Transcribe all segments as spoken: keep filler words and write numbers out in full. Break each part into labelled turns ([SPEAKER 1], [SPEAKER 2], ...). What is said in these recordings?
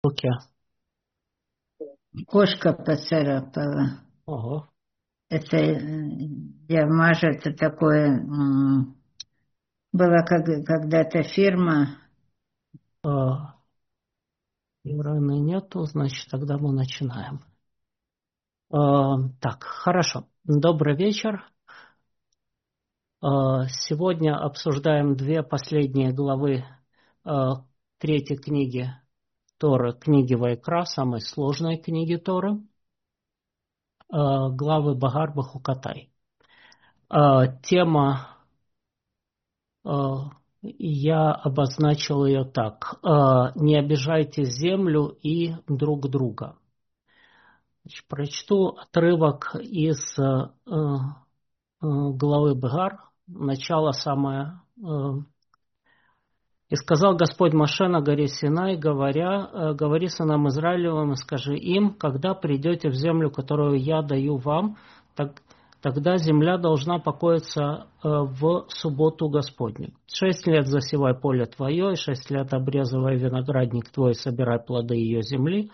[SPEAKER 1] Руке.
[SPEAKER 2] Кошка поцарапала.
[SPEAKER 1] Ого.
[SPEAKER 2] Это э, Явмаш, это такое, м, была как, когда-то фирма.
[SPEAKER 1] А, Ираны нету, значит, тогда мы начинаем. А, так, хорошо. Добрый вечер. А, сегодня обсуждаем две последние главы а, третьей книги Торы, книги Вайкра, самой сложной книги Торы, а, главы Багар Бахукатай. А, тема, а, я обозначил ее так: а, не обижайте землю и друг друга. Значит, прочту отрывок из э, э, главы Бегар, начало самое. Э, «И сказал Господь Моше на горе Синай, говоря, э, говори сынам Израилевым и скажи им, когда придете в землю, которую я даю вам, так, тогда земля должна покоиться э, в субботу Господню. Шесть лет засевай поле твое, и шесть лет обрезывай виноградник твой, и собирай плоды ее земли.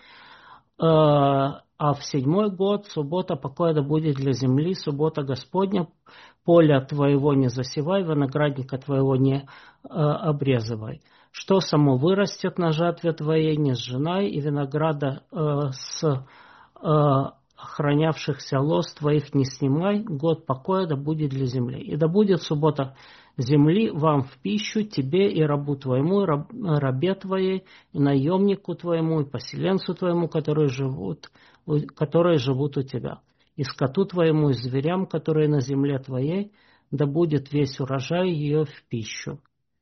[SPEAKER 1] А в седьмой год суббота покоя да будет для земли, суббота Господня, поля твоего не засевай, виноградника твоего не э, обрезывай. Что само вырастет на жатве твоей, не сжинай, и винограда э, с э, охранявшихся лоз твоих не снимай, год покоя да будет для земли. И да будет суббота земли вам в пищу, тебе и рабу твоему, и раб, рабе твоей, и наемнику твоему, и поселенцу твоему, которые живут, которые живут у тебя, и скоту твоему, и зверям, которые на земле твоей, да будет весь урожай ее в пищу.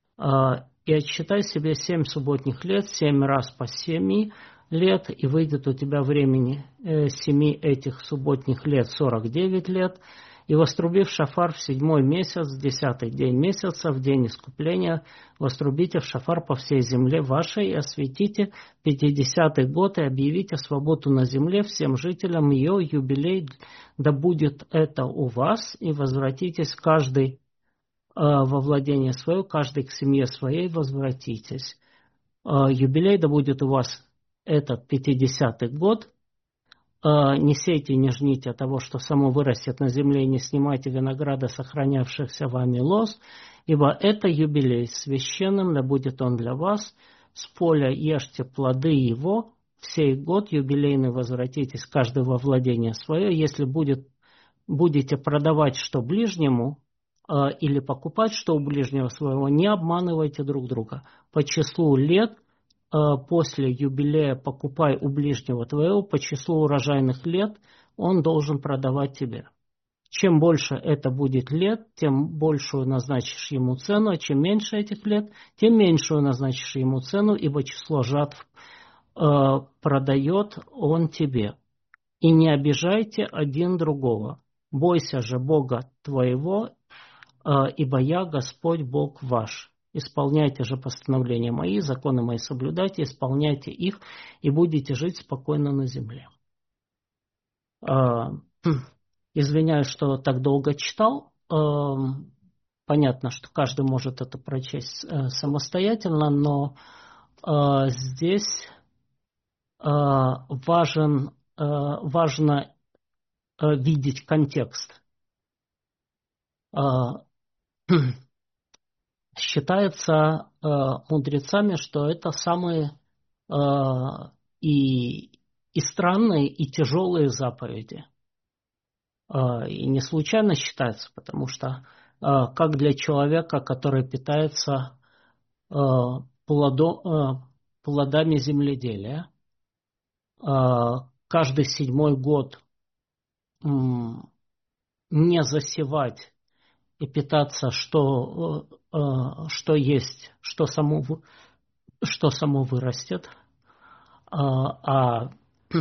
[SPEAKER 1] И отсчитай себе семь субботних лет, семь раз по семи лет, и выйдет у тебя времени семи этих субботних лет сорок девять лет. И вострубив шафар в седьмой месяц, в десятый день месяца, в день искупления, вострубите в шафар по всей земле вашей, и осветите пятидесятый год, и объявите свободу на земле всем жителям ее, юбилей, да будет это у вас, и возвратитесь каждый во владение свое, каждый к семье своей возвратитесь. Юбилей да будет у вас этот пятидесятый год. Не сейте, не жните того, что само вырастет на земле, и не снимайте винограда, сохранявшихся вами лоз, ибо это юбилей священным, да будет он для вас. С поля ешьте плоды его, в сей год юбилейный возвратитесь каждый во владение свое. Если будет, будете продавать что ближнему, или покупать что у ближнего своего, не обманывайте друг друга. По числу лет после юбилея покупай у ближнего твоего, по числу урожайных лет он должен продавать тебе. Чем больше это будет лет, тем большую назначишь ему цену, а чем меньше этих лет, тем меньшую назначишь ему цену, ибо число жатв э, продает он тебе. И не обижайте один другого. Бойся же Бога твоего, ибо я Господь Бог ваш. Исполняйте же постановления мои, законы мои соблюдайте, исполняйте их, и будете жить спокойно на земле. Извиняюсь, что так долго читал. Понятно, что каждый может это прочесть самостоятельно, но здесь важен, важно видеть контекст. Считается э, мудрецами, что это самые э, и, и странные, и тяжелые заповеди. Э, и не случайно считается, потому что э, как для человека, который питается э, плодо, э, плодами земледелия, э, каждый седьмой год э, не засевать и питаться, что, э, что есть, что само, что само вырастет, а, а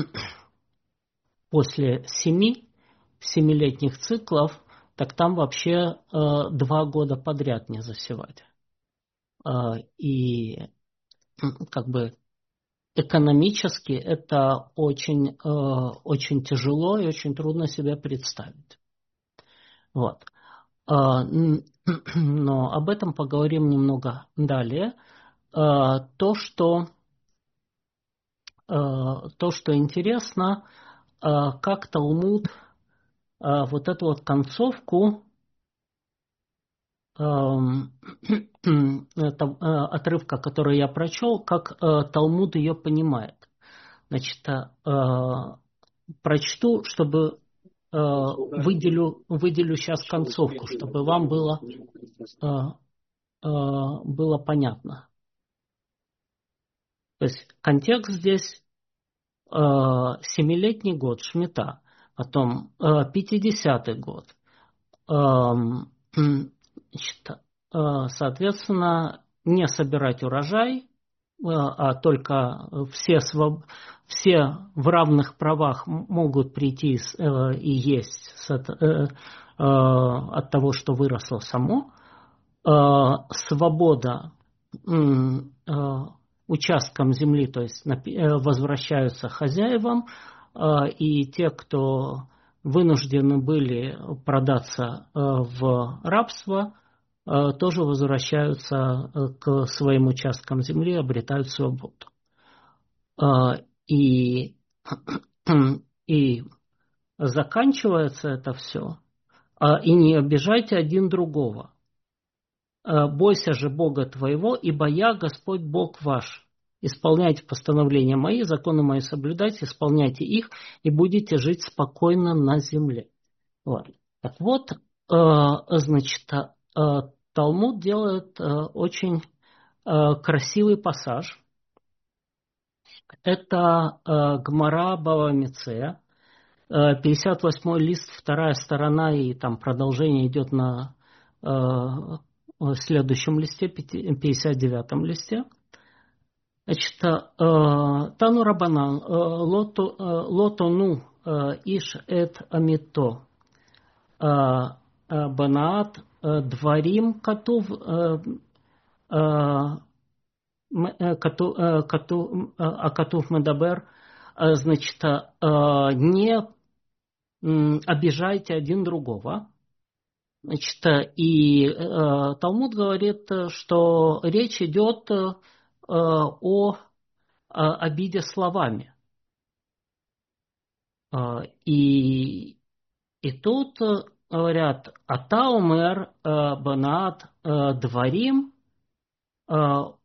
[SPEAKER 1] после семи, семилетних циклов, так там вообще э, два года подряд не засевать. Э, и как бы экономически это очень, э, очень тяжело и очень трудно себе представить. Вот. Но об этом поговорим немного далее. То, что то, что интересно, как Талмуд вот эту вот концовку отрывка, который я прочел, как Талмуд ее понимает. Значит, прочту, чтобы выделю, выделю сейчас концовку, чтобы вам было, было понятно. То есть контекст здесь семилетний год Шмита, потом пятидесятый год. Значит, соответственно, не собирать урожай, а только все, своб... все в равных правах могут прийти и есть от того, что выросло само. Свобода участкам земли, то есть возвращаются хозяевам, и те, кто вынуждены были продаться в рабство, тоже возвращаются к своим участкам земли, обретают свободу. И, и заканчивается это все. И не обижайте один другого. Бойся же Бога твоего, ибо я Господь Бог ваш. Исполняйте постановления мои, законы мои соблюдайте, исполняйте их, и будете жить спокойно на земле. Вот. Так вот, значит, Талмуд делает очень красивый пассаж. Это Гмара Бава Меция, пятьдесят восьмой лист, вторая сторона, и там продолжение идет на в следующем листе, пятьдесят девятом листе. Значит, Тану Рабанан, лотону иш эт амито, банаат дварим катув, акатув медабер, значит, не обижайте один другого. Значит, и э, Талмуд говорит, что речь идет э, о, о обиде словами. Э, и, и тут говорят, ата умер банаат дварим о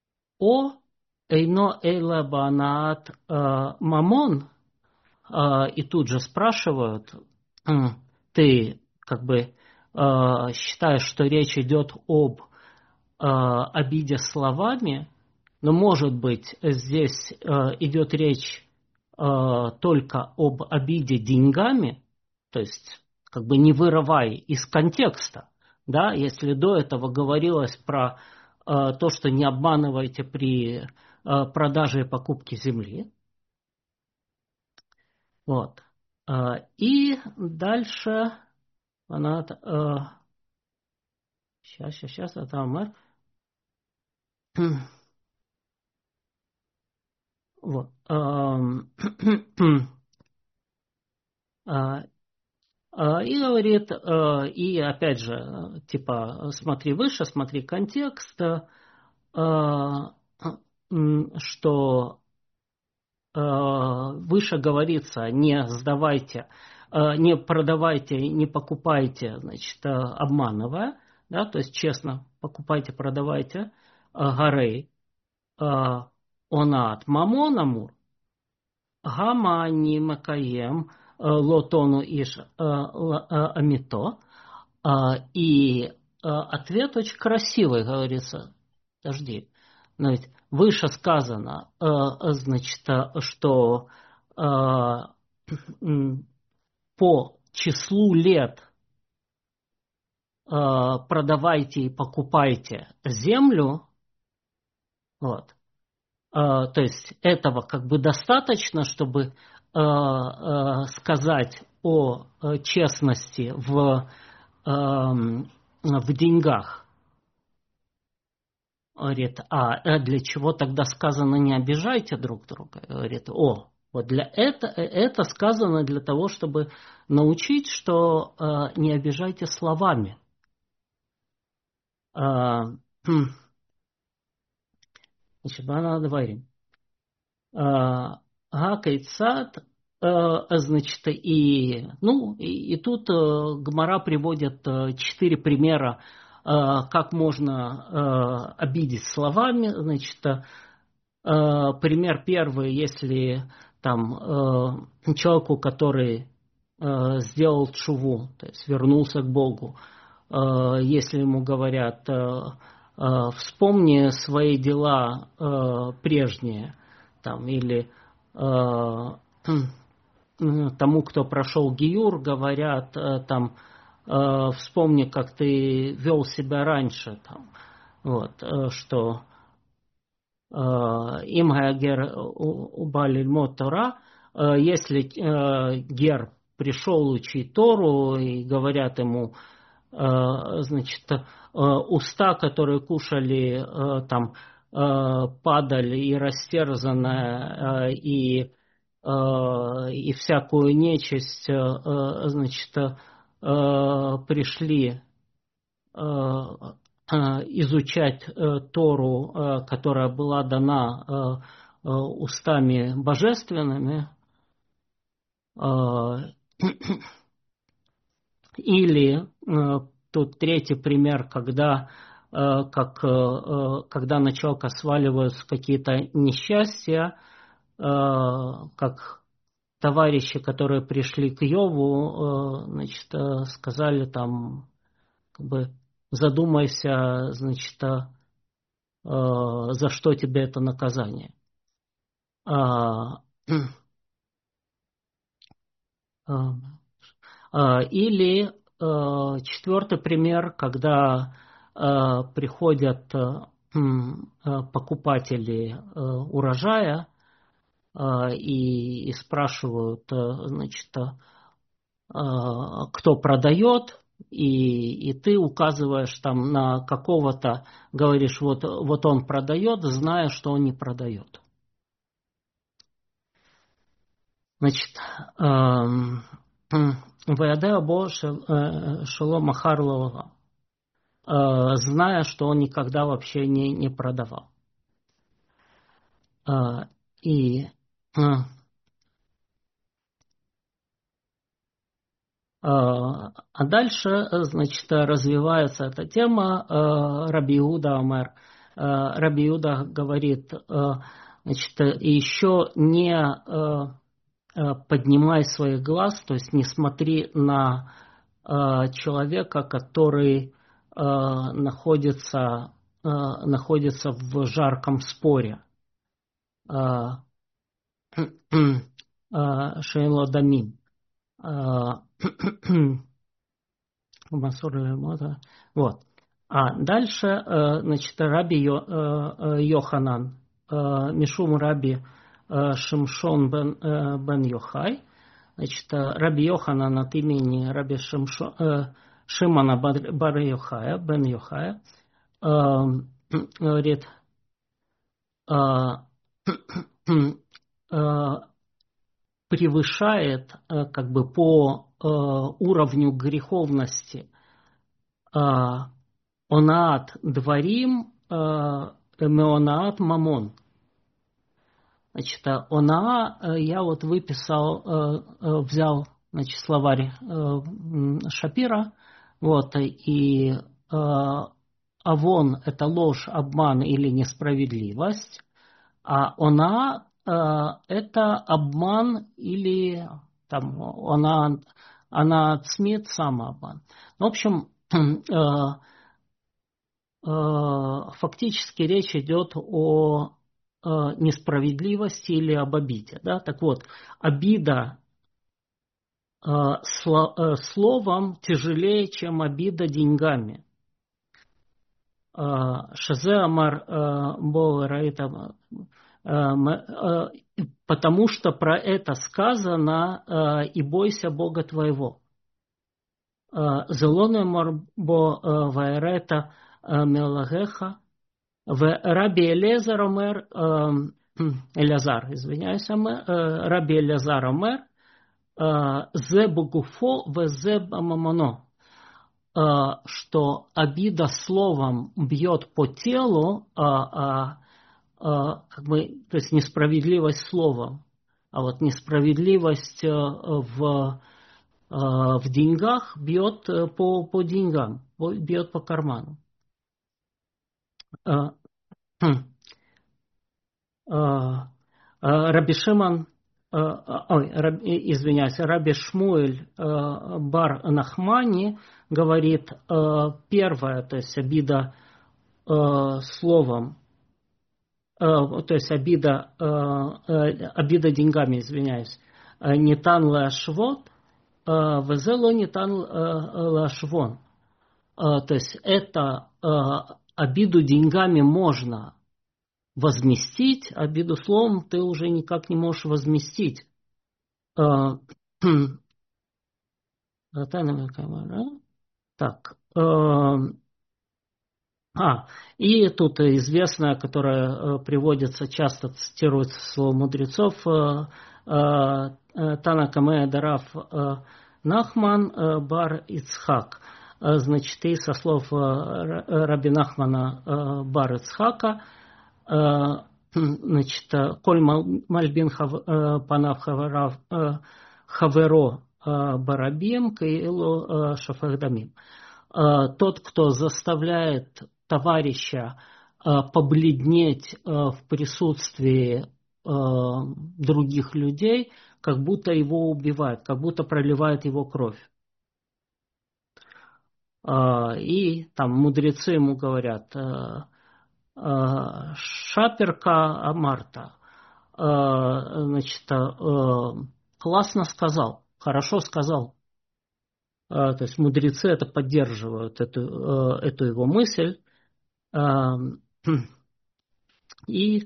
[SPEAKER 1] эйно эйла банаат мамон. И тут же спрашивают, ты как бы считаешь, что речь идет об обиде словами, но, может быть, здесь идет речь только об обиде деньгами, то есть как бы не вырывай из контекста, да, если до этого говорилось про то, что не обманывайте при продаже и покупке земли. Вот. И дальше она... Сейчас, сейчас, сейчас, это Амар. Вот. И говорит, и опять же, типа, смотри выше, смотри контекст, что выше говорится, не сдавайте, не продавайте, не покупайте, значит, обманывая, да, то есть честно покупайте, продавайте, гарей, онат, мамон амур, гама не макаем, лотону иш амито. И ответ очень красивый, говорится, подожди, но ведь выше сказано, значит, что по числу лет продавайте и покупайте землю, вот, то есть этого как бы достаточно, чтобы сказать о честности в, в деньгах. Говорит, а для чего тогда сказано не обижайте друг друга? Говорит, о, вот для этого это сказано для того, чтобы научить, что не обижайте словами. Значит, она говорит. Гакайцат, значит, и, ну, и, и тут Гмара приводит четыре примера, как можно обидеть словами. Значит, пример первый, если там человеку, который сделал тшуву, то есть вернулся к Богу, если ему говорят: вспомни свои дела прежние, там, или тому, кто прошел гиюр, говорят там: вспомни, как ты вел себя раньше, там, вот, что им гер убали льмот Тора, если гер пришел учить Тору и говорят ему, значит, уста, которые кушали там падаль и растерзанная, и, и всякую нечисть, значит, пришли изучать Тору, которая была дана устами божественными, или тут третий пример, когда, как, когда на человека сваливаются какие-то несчастья, как товарищи, которые пришли к Йову, значит, сказали там, как бы, задумайся, значит, за что тебе это наказание. Или четвертый пример, когда приходят покупатели урожая и, и спрашивают, значит, кто продает, и, и ты указываешь там на какого-то, говоришь, вот, вот он продает, зная, что он не продает. Значит, Ваядеа Бо Шело Махар Лолава, зная, что он никогда вообще не, не продавал. И А дальше, значит, развивается эта тема. Раби Иуда Омер. Раби Иуда говорит, значит, еще не поднимай своих глаз, то есть не смотри на человека, который находится, находится в жарком споре. Шейло Дамим. Вот. А дальше, значит, Раби Йоханан, Мишум Раби Шимшон бен, бен Йохай, значит, Раби Йоханан от имени Раби Шимшо, Шимона бар Йохая, бен Йохая, говорит, превышает как бы по уровню греховности онаат дварим меонаат мамон. Значит, онаа я вот выписал, взял, значит, словарь Шапира, вот, и авон – это ложь, обман или несправедливость, а онаа это обман или там она, она отсмеет самообман. В общем, фактически речь идет о несправедливости или об обиде. Да? Так вот, обида словом тяжелее, чем обида деньгами. Шазе Амар Боуэра, потому что про это сказано «и бойся Бога твоего». Зелоне Марбо Вайрета Мелагеха в Раби Элезар Омер, Элязар, извиняюсь, Раби Элязар Омер, зе богуфо в зе мамоно, что обида словом бьет по телу, а как бы, то есть несправедливость словом, а вот несправедливость в, в деньгах бьет по, по деньгам, бьет по карману. Раби Шимон, ой, раб, извиняюсь, Раби Шмуэль бар Нахмани говорит, первое, то есть обида словом, то есть обида, обида деньгами, извиняюсь, не тан лашвот, везело не тан лашвон. То есть это обиду деньгами можно возместить, обиду словом ты уже никак не можешь возместить. Так. А, и тут известное, которое приводится, часто цитируется слово мудрецов, Тана Камея Дарав Нахман бар Ицхак. Значит, и со слов Раби Нахмана бар Ицхака, значит, коль мальбин панав хаверо барабим каилу шафахдамим. Тот, кто заставляет товарища побледнеть в присутствии других людей, как будто его убивает, как будто проливает его кровь. И там мудрецы ему говорят: Шаперка Амарта, значит, классно сказал, хорошо сказал. То есть мудрецы это поддерживают, эту, эту его мысль. И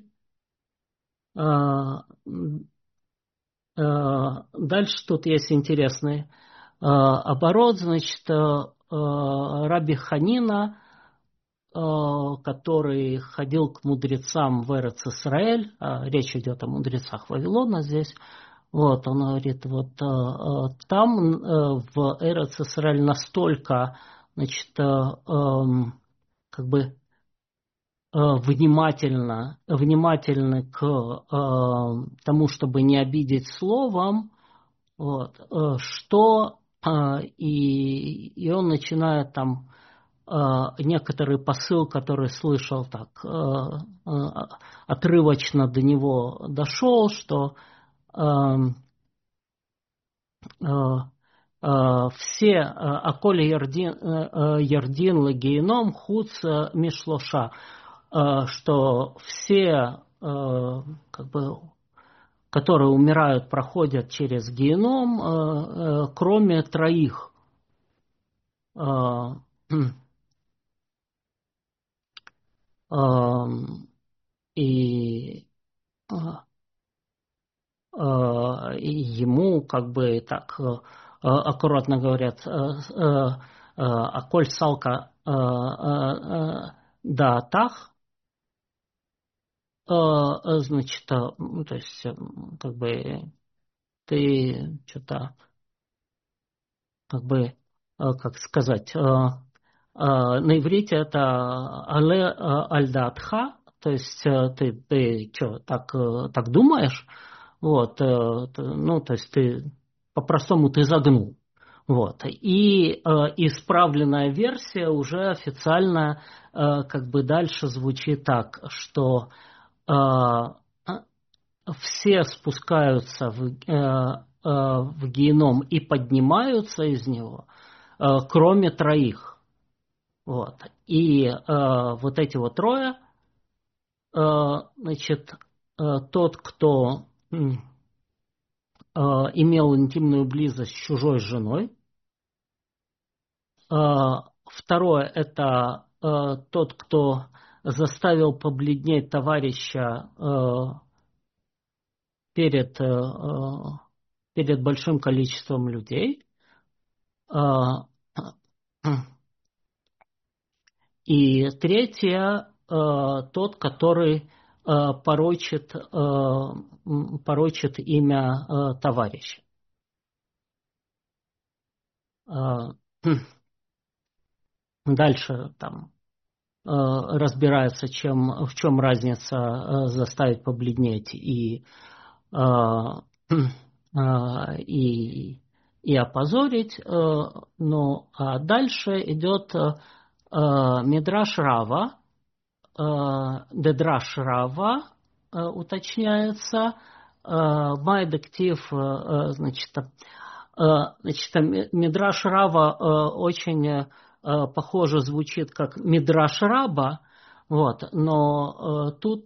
[SPEAKER 1] дальше тут есть интересный оборот. Значит, Раби Ханина, который ходил к мудрецам в Эрец-Исраэль, речь идет о мудрецах Вавилона здесь. Вот, он говорит, вот там в Эрец-Исраэль настолько, значит, как бы внимательно, внимательны к тому, чтобы не обидеть словом, вот, что и, и он начинает там некоторый посыл, который слышал так отрывочно до него дошел, что все аколи ярдин лагейном хуц мишлоша, что все, как бы, которые умирают, проходят через геном, кроме троих. И и ему, как бы, так аккуратно говорят, аколь салка да тах, значит, то есть, как бы, ты что-то, как бы, как сказать, на иврите это але альдатха, то есть ты, ты что, так, так думаешь? Вот, ну, то есть ты, по-простому, ты загнул. Вот. И э, исправленная версия уже официально э, как бы дальше звучит так, что э, все спускаются в, э, э, в геном и поднимаются из него, э, кроме троих. Вот. И э, вот эти вот трое, э, значит, э, тот, кто имел интимную близость с чужой женой. Второе – это тот, кто заставил побледнеть товарища перед, перед большим количеством людей. И третье – тот, который порочит, порочит имя товарища. Дальше там разбирается, чем, в чем разница заставить побледнеть и, и, и опозорить. Ну, а дальше идет Мидраш Рава, Дедраш Рава, уточняется, Майдектив, значит, значит, Мидраш Рава очень похоже звучит как Мидраш Раба, вот, но тут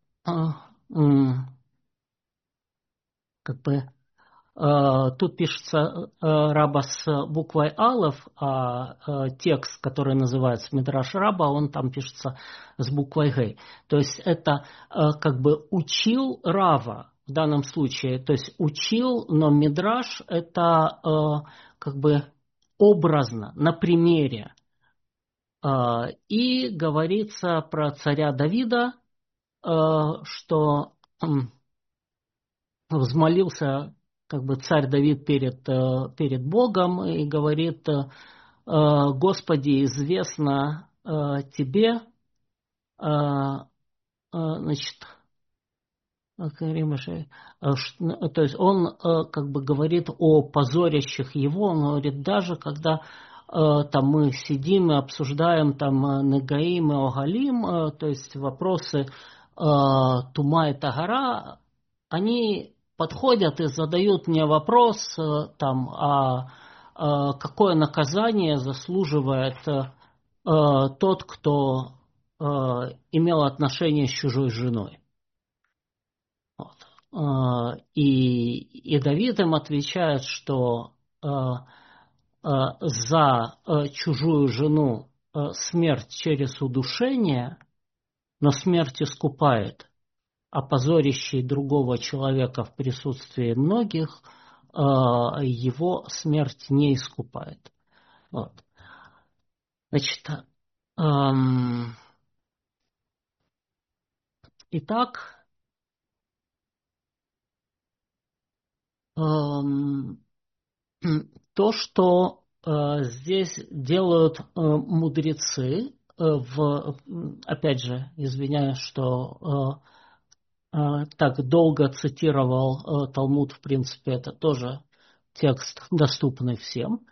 [SPEAKER 1] как бы тут пишется Раба с буквой Алеф, а текст, который называется Мидраш Раба, он там пишется с буквой Гей. То есть это как бы учил Рава в данном случае. То есть учил, но Мидраш это как бы образно, на примере. И говорится про царя Давида, что взмолился как бы царь Давид перед, перед Богом и говорит: Господи, известно тебе, значит, то есть он как бы говорит о позорящих его, он говорит, даже когда там мы сидим и обсуждаем там Негаим и Огалим, то есть вопросы Тума и Тагара, они подходят и задают мне вопрос, там, а, а какое наказание заслуживает а, тот, кто а, имел отношение с чужой женой. Вот. А, и, и Давид им отвечает, что а, а, за а, чужую жену а, смерть через удушение, но смерть искупает, а позорящий другого человека в присутствии многих, его смерть не искупает. Вот. Значит, эм, итак, эм, то, что э, здесь делают э, мудрецы, э, в, опять же, извиняюсь, что э, так долго цитировал Талмуд, в принципе, это тоже текст, доступный всем.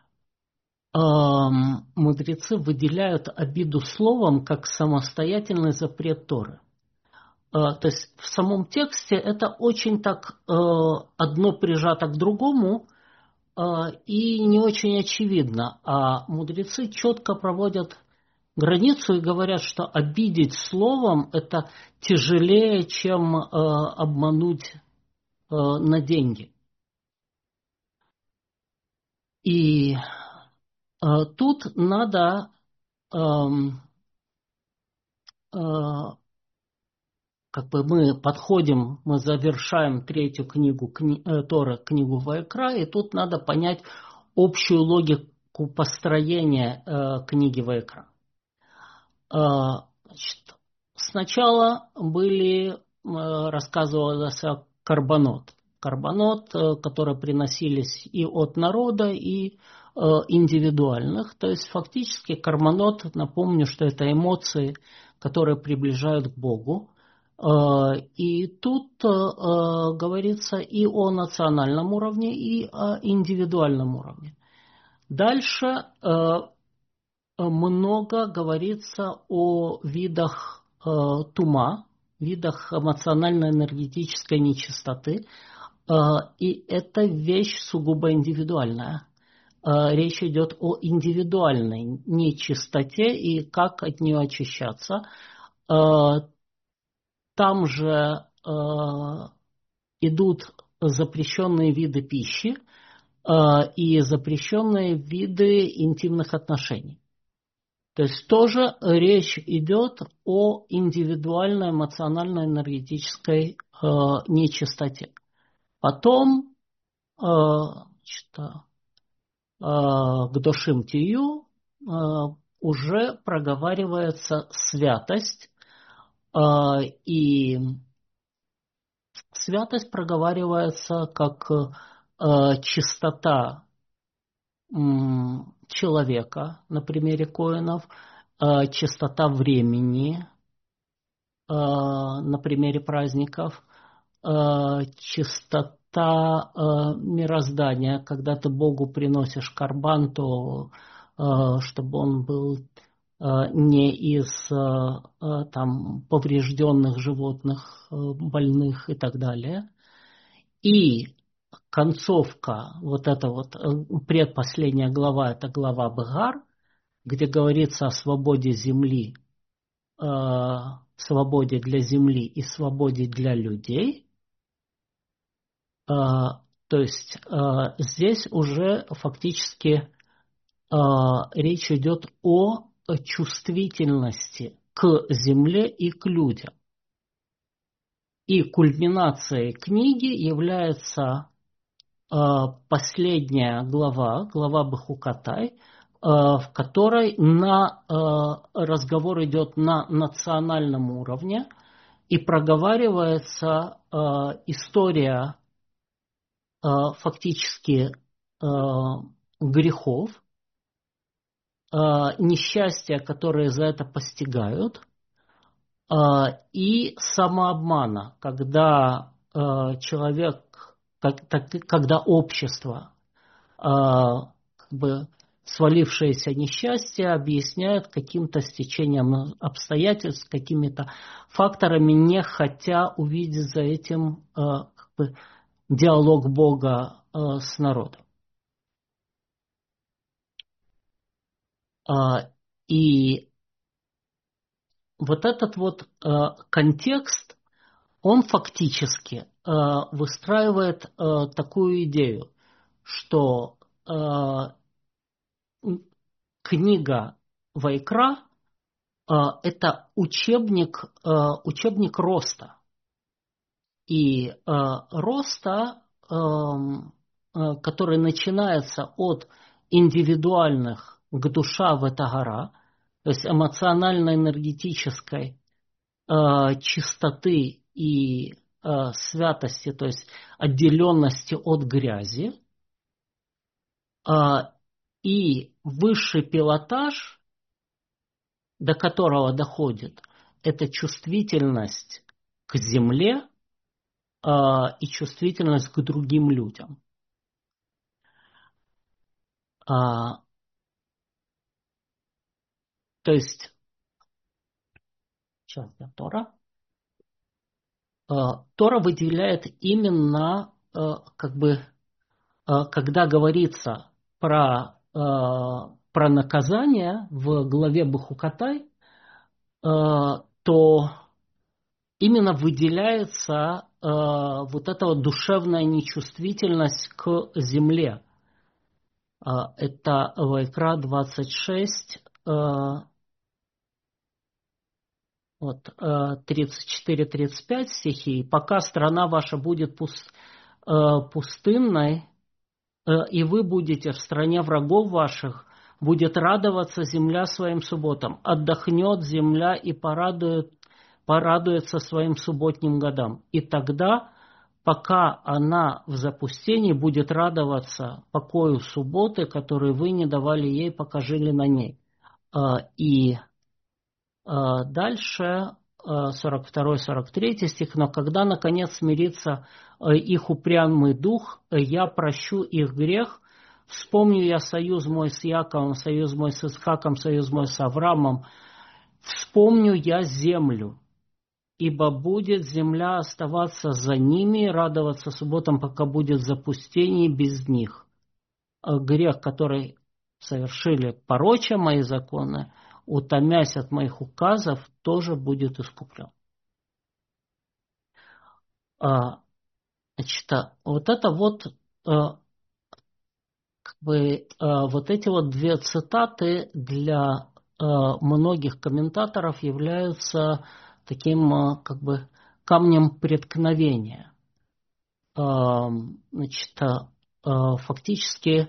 [SPEAKER 1] Мудрецы выделяют обиду словом как самостоятельный запрет Торы. То есть в самом тексте это очень так одно прижато к другому и не очень очевидно. А мудрецы четко проводят границу и говорят, что обидеть словом это тяжелее, чем э, обмануть э, на деньги. И э, тут надо э, э, как бы мы подходим, мы завершаем третью книгу кни, э, Торы, книгу Ваикра, и тут надо понять общую логику построения э, книги Ваикра. Значит, сначала были, рассказывалось о карбонот. Карбонот, которые приносились и от народа, и индивидуальных. То есть фактически карбонот, напомню, что это эмоции, которые приближают к Богу. И тут говорится и о национальном уровне, и о индивидуальном уровне. Дальше много говорится о видах э, тума, видах эмоционально-энергетической нечистоты, э, и это вещь сугубо индивидуальная. Э, речь идет о индивидуальной нечистоте и как от нее очищаться. Э, там же э, идут запрещенные виды пищи э, и запрещенные виды интимных отношений. То есть тоже речь идет о индивидуальной эмоционально-энергетической э, нечистоте. Потом э, значит, э, к дошим тию э, уже проговаривается святость, э, и святость проговаривается как э, чистота м, человека на примере коэнов, э, частота времени э, на примере праздников, э, частота э, мироздания, когда ты Богу приносишь карбан, то э, чтобы он был э, не из э, э, там, поврежденных животных, э, больных и так далее. И концовка, вот эта вот э, предпоследняя глава, это глава Бегар, где говорится о свободе земли, э, свободе для земли и свободе для людей. Э, то есть э, здесь уже фактически э, речь идет о чувствительности к земле и к людям. И кульминацией книги является э, последняя глава, глава Бехукатай, э, в которой на, э, разговор идет на национальном уровне и проговаривается э, история э, фактически э, грехов, э, несчастья, которые за это постигают, э, и самообмана, когда э, человек, как, так, когда общество э, как бы свалившееся несчастье объясняют каким-то стечением обстоятельств, какими-то факторами, не хотя увидеть за этим э, как бы, диалог Бога э, с народом. Э, и вот этот вот э, контекст, он фактически э, выстраивает э, такую идею, что э, книга Вайкра это учебник, учебник роста. И роста, который начинается от индивидуальных к душа в это гора, то есть эмоционально-энергетической чистоты и святости, то есть отделенности от грязи, и высший пилотаж, до которого доходит, это чувствительность к земле э, и чувствительность к другим людям. А, то есть, сейчас я Тора. А, Тора выделяет именно, а, как бы, а, когда говорится про, а, про наказание в главе Бехукатай, а, то именно выделяется э, вот эта вот душевная нечувствительность к земле. Э, это Вайкра двадцать шесть, э, вот, э, тридцать четыре тридцать пять стихи. «Пока страна ваша будет пуст, э, пустынной, э, и вы будете в стране врагов ваших, будет радоваться земля своим субботам, отдохнет земля и порадует порадуется своим субботним годам. И тогда, пока она в запустении, будет радоваться покою субботы, который вы не давали ей, пока жили на ней». И дальше сорок второй сорок третий стих. «Но когда, наконец, смирится их упрямый дух, я прощу их грех, вспомню я союз мой с Яковом, союз мой с Исхаком, союз мой с Авраамом, вспомню я землю. Ибо будет земля оставаться за ними, радоваться субботам, пока будет запустение без них. Грех, который совершили пороча мои законы, утомясь от моих указов, тоже будет искуплен». Значит, вот это вот, как бы, вот эти вот две цитаты для многих комментаторов являются таким, как бы, камнем преткновения. Значит, фактически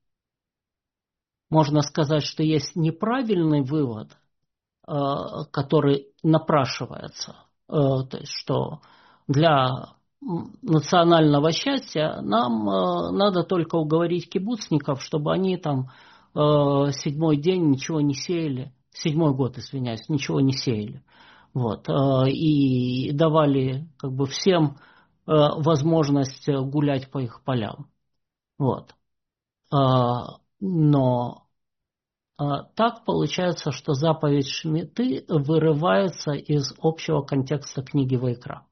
[SPEAKER 1] можно сказать, что есть неправильный вывод, который напрашивается, то есть, что для национального счастья нам надо только уговорить кибуцников, чтобы они там седьмой день ничего не сеяли седьмой год, извиняюсь, ничего не сеяли. Вот. И давали как бы всем возможность гулять по их полям. Вот. Но так получается, что заповедь Шмиты вырывается из общего контекста книги Вайкра.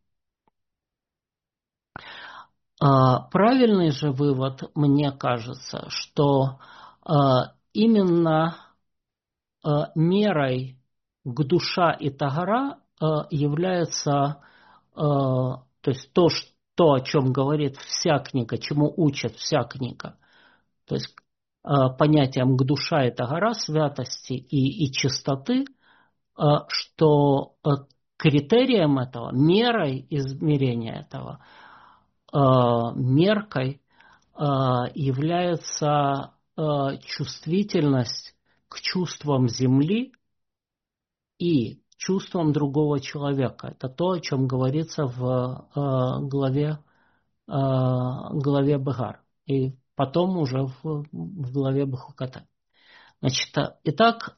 [SPEAKER 1] Правильный же вывод, мне кажется, что именно мерой к душа и тагара является, то есть то, что, о чем говорит вся книга, чему учит вся книга, то есть понятием к душа и тагара, святости и, и чистоты, что критерием этого, мерой измерения этого, меркой является чувствительность к чувствам земли и чувствам другого человека. Это то, о чем говорится в главе, главе Бегар. И потом уже в, в главе Бехуката. Значит, итак,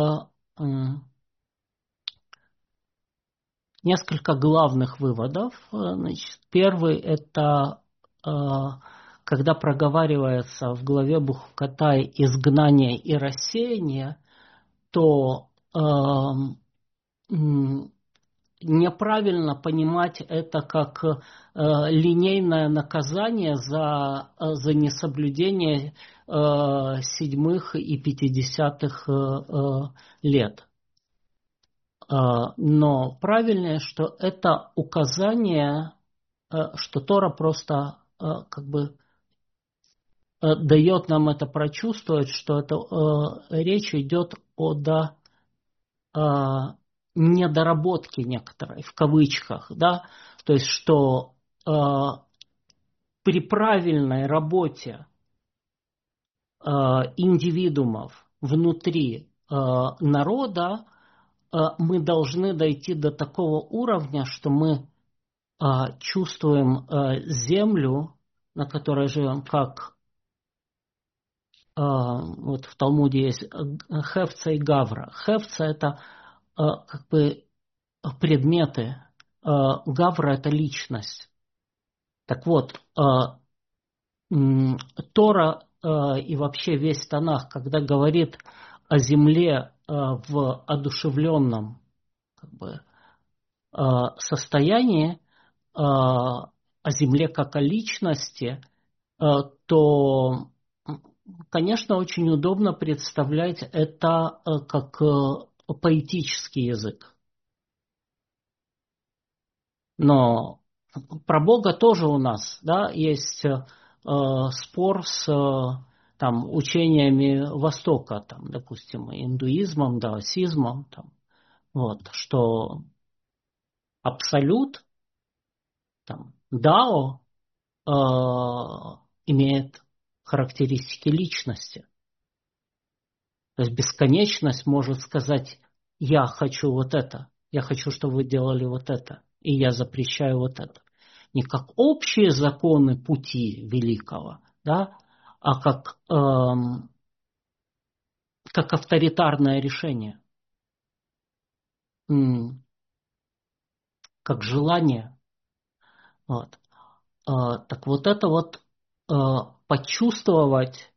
[SPEAKER 1] несколько главных выводов. Значит, первый – это когда проговаривается в главе Бехукатай изгнание и рассеяние, то неправильно понимать это как э, линейное наказание за, за несоблюдение э, седьмых и пятидесятых э, э, лет. Э, но правильнее, что это указание, э, что Тора просто э, как бы э, дает нам это прочувствовать, что это э, речь идет о да, э, недоработки некоторой, в кавычках, да, то есть, что э, при правильной работе э, индивидуумов внутри э, народа э, мы должны дойти до такого уровня, что мы э, чувствуем э, землю, на которой живем, как э, вот в Талмуде есть Хевца и Гавра. Хевца – это э, как бы предметы, Гавра – это личность. Так вот, Тора и вообще весь Танах, когда говорит о земле в одушевленном как бы, состоянии, о земле как о личности, то, конечно, очень удобно представлять это как поэтический язык. Но про Бога тоже у нас, да, есть э, спор с э, там, учениями Востока, там, допустим, индуизмом, даосизмом, там, вот, что абсолют, там, дао э, имеет характеристики личности. То есть бесконечность может сказать: я хочу вот это, я хочу, чтобы вы делали вот это, и я запрещаю вот это. Не как общие законы пути великого, да, а как, эм, как авторитарное решение, м, как желание. Вот. Э, так вот это вот э, почувствовать,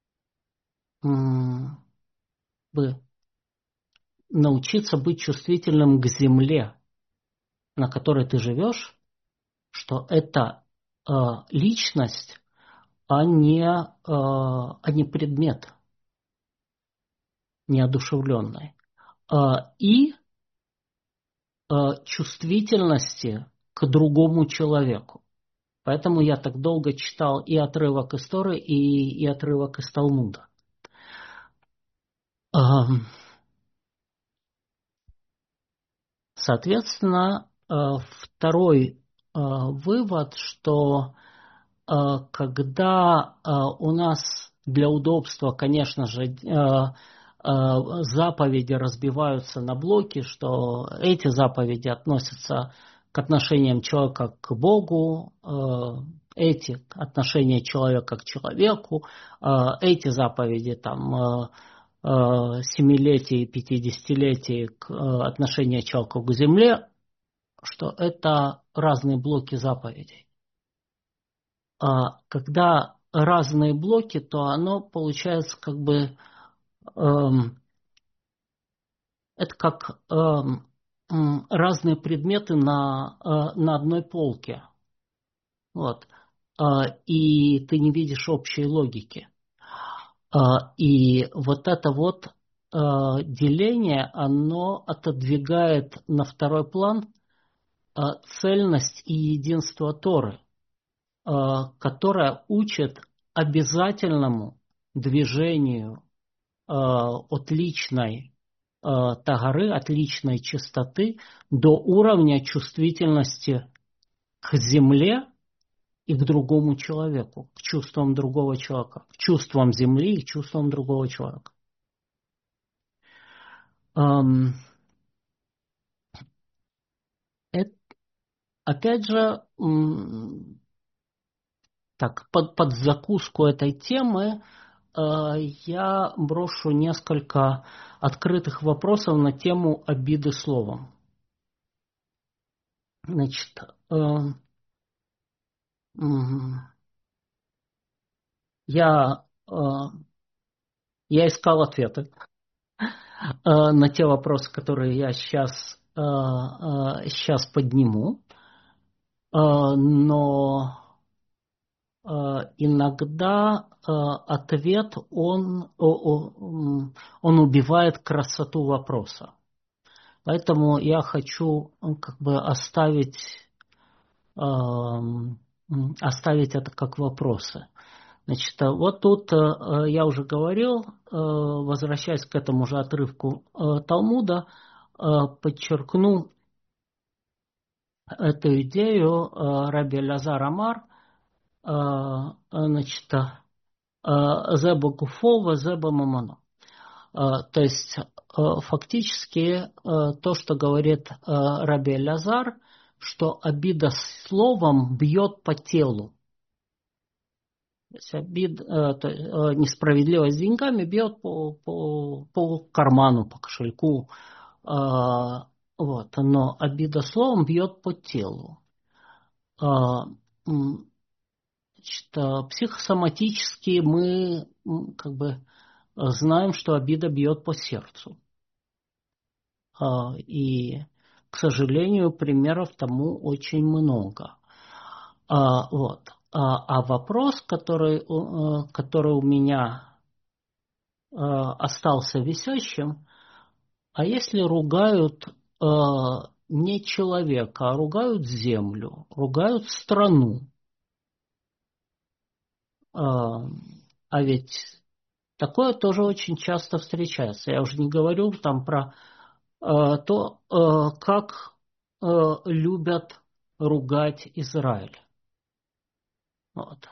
[SPEAKER 1] м, бы, научиться быть чувствительным к земле, на которой ты живешь, что это э, личность, а не, э, а не предмет неодушевленный. Э, и э, чувствительности к другому человеку. Поэтому я так долго читал и отрывок из Торы, и, и отрывок из Талмуда. Э, соответственно, э, второй э, вывод, что когда у нас для удобства, конечно же, заповеди разбиваются на блоки, что эти заповеди относятся к отношениям человека к Богу, эти отношения человека к человеку, эти заповеди там семилетий, пятидесятилетий к отношения человека к земле, что это разные блоки заповедей. А когда разные блоки, то оно получается как бы эм, это как эм, разные предметы на, э, на одной полке. Вот. Э, и ты не видишь общей логики. Э, и вот это вот э, деление, оно отодвигает на второй план э, цельность и единство Торы, э, которая учит обязательному движению э, от личной э, тагары, от личной чистоты до уровня чувствительности к земле и к другому человеку, к чувствам другого человека, к чувствам земли и к чувствам другого человека. Эм, это, опять же, м, так, под, под закуску этой темы э, я брошу несколько открытых вопросов на тему обиды словом. Значит, э, я, э, я искал ответы э, на те вопросы, которые я сейчас, э, э, сейчас подниму, э, но э, иногда э, ответ, он, он убивает красоту вопроса. Поэтому я хочу как бы оставить, э, оставить это как вопросы. Значит, вот тут э, я уже говорил, э, возвращаясь к этому же отрывку э, Талмуда, э, подчеркну эту идею э, Раби Элазар Амар, э, значит, э, «Зеба гуфова, зеба мамоно». Э, то есть, э, фактически, э, то, что говорит э, Раби Элазар, что обида словом бьет по телу. То есть обид, э, то, э, несправедливость с деньгами бьет по, по, по карману, по кошельку. Э, вот, но обида словом бьет по телу. Э, м, значит, э, психосоматически мы м, как бы знаем, что обида бьет по сердцу. Э, и, к сожалению, примеров тому очень много. Э, вот. А вопрос, который, который у меня остался висящим, а если ругают э, не человека, а ругают землю, ругают страну, э, а ведь такое тоже очень часто встречается. Я уже не говорю там про э, то, э, как э, любят ругать Израиль. Вот.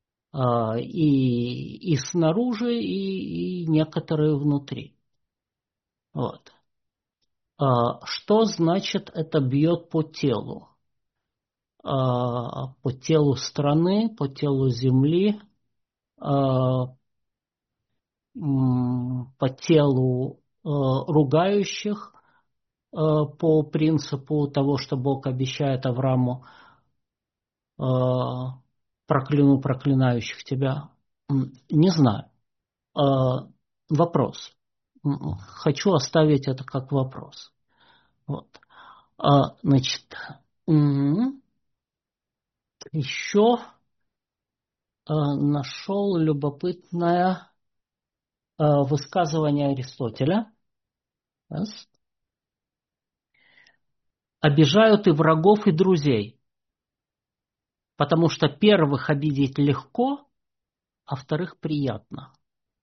[SPEAKER 1] И, и снаружи, и, и некоторые внутри. Вот. Что значит это бьет по телу? По телу страны, по телу земли, по телу ругающих, по принципу того, что Бог обещает Аврааму: прокляну проклинающих тебя. Не знаю. Вопрос. Хочу оставить это как вопрос. Вот. Значит, еще нашел любопытное высказывание Аристотеля. Обижают и врагов, и друзей, потому что первых обидеть легко, а вторых приятно.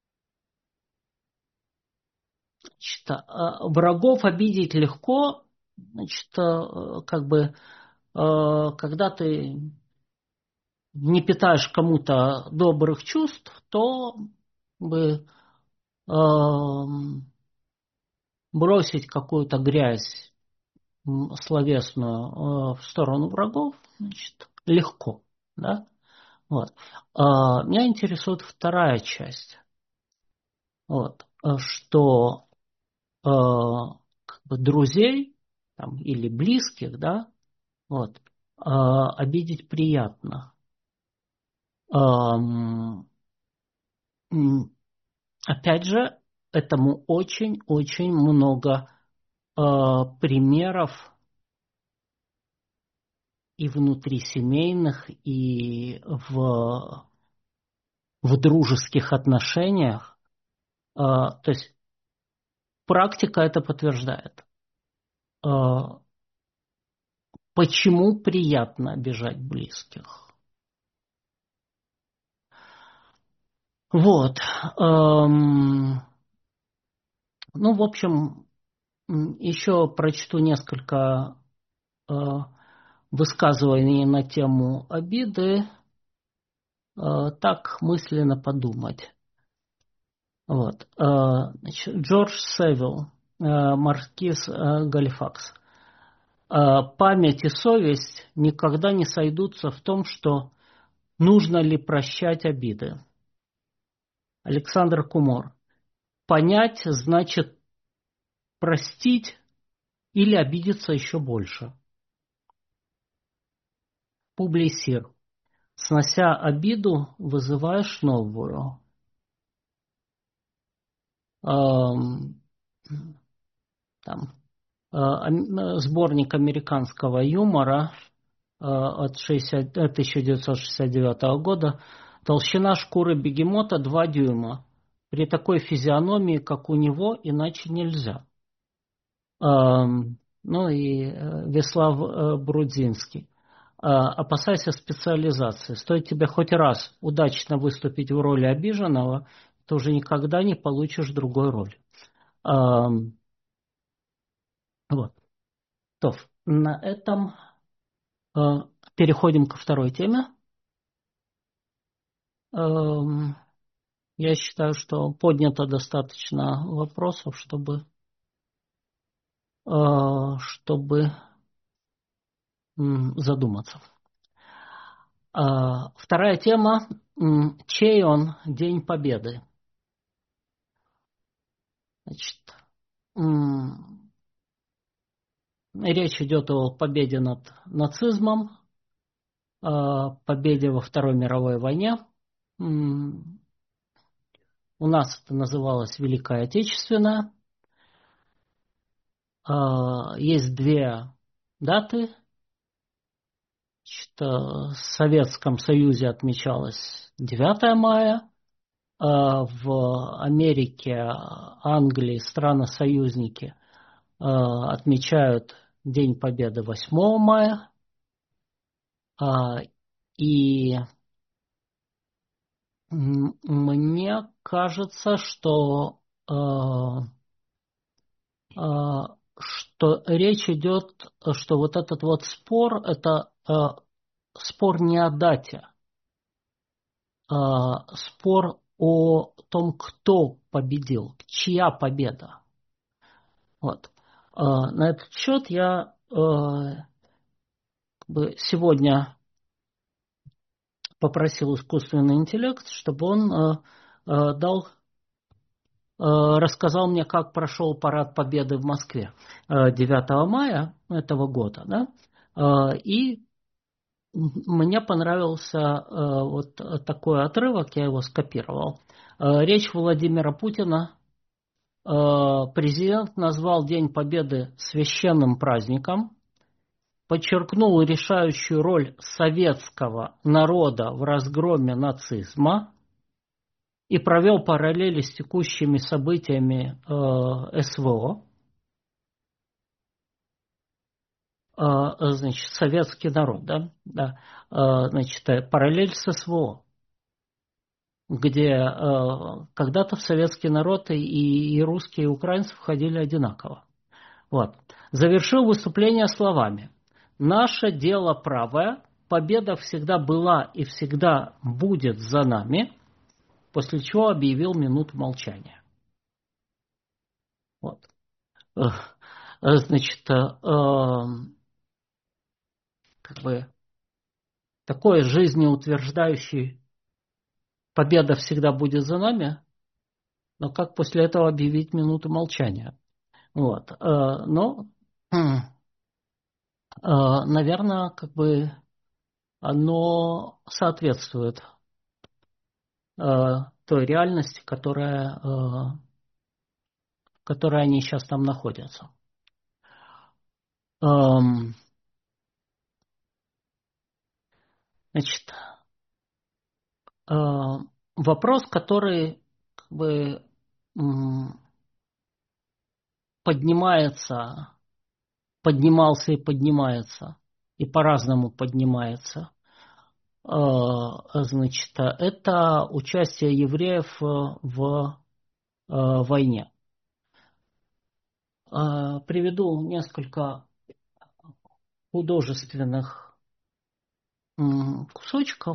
[SPEAKER 1] Значит, врагов обидеть легко, значит, как бы, когда ты не питаешь кому-то добрых чувств, то бы бросить какую-то грязь словесную в сторону врагов, значит, легко, да? Вот. Меня интересует вторая часть. Вот. что э, как бы друзей там, или близких, да, вот, э, обидеть приятно. Эм, опять же, этому очень-очень много э, примеров и внутрисемейных, и в, в дружеских отношениях. Э, то есть практика это подтверждает. Э, почему приятно обижать близких? Вот. Эм, ну, в общем, еще прочту несколько э, высказываний на тему обиды. Э, так мысленно подумать. Вот. Э, значит, Джордж Севилл, э, маркиз э, Галифакс. Э, память и совесть никогда не сойдутся в том, что нужно ли прощать обиды. Александр Кумор. Понять значит простить или обидеться еще больше. Публий Сир. Снося обиду, вызываешь новую. Эм, там, э, сборник американского юмора э, от шестьдесят, тысяча девятьсот шестьдесят девятого года. Толщина шкуры бегемота два дюйма. При такой физиономии, как у него, иначе нельзя. Эм, ну и э, Веслав э, Брудзинский. Э, опасайся специализации. Стоит тебе хоть раз удачно выступить в роли обиженного, ты уже никогда не получишь другой роли. Эм, вот. То, на этом э, переходим ко второй теме. Эм, я считаю, что поднято достаточно вопросов, чтобы, э, чтобы м, задуматься. Э, вторая тема. М, чей он День Победы? Значит, м, речь идет о победе над нацизмом, о победе во Второй мировой войне. М, у нас это называлось Великая Отечественная. Э, есть две даты. Значит, в Советском Союзе отмечалось девятое мая, а в Америке, Англии, страны-союзники отмечают День Победы восьмого мая. И мне кажется, что, что речь идет, что вот этот вот спор, это спор не о дате, а спор о том, кто победил, чья победа. Вот. На этот счет я сегодня попросил искусственный интеллект, чтобы он дал, рассказал мне, как прошел парад Победы в Москве девятого мая этого года, да, и мне понравился вот такой отрывок, я его скопировал. Речь Владимира Путина. Президент назвал День Победы священным праздником, подчеркнул решающую роль советского народа в разгроме нацизма и провел параллели с текущими событиями э, СВО. Э, значит, советский народ, да? Да. Э, значит, параллель с СВО, где э, когда-то в советский народ и, и русские, и украинцы входили одинаково. Вот. Завершил выступление словами: «Наше дело правое, победа всегда была и всегда будет за нами», после чего объявил минуту молчания. Вот. Значит, как бы такой жизнеутверждающий «победа всегда будет за нами» Но как после этого объявить минуту молчания? Вот. Но, наверное, как бы оно соответствует той реальности, которая, в которой они сейчас там находятся. Значит, вопрос, который как бы поднимается, поднимался и поднимается, и по-разному поднимается, значит, это участие евреев в войне. Приведу несколько художественных кусочков.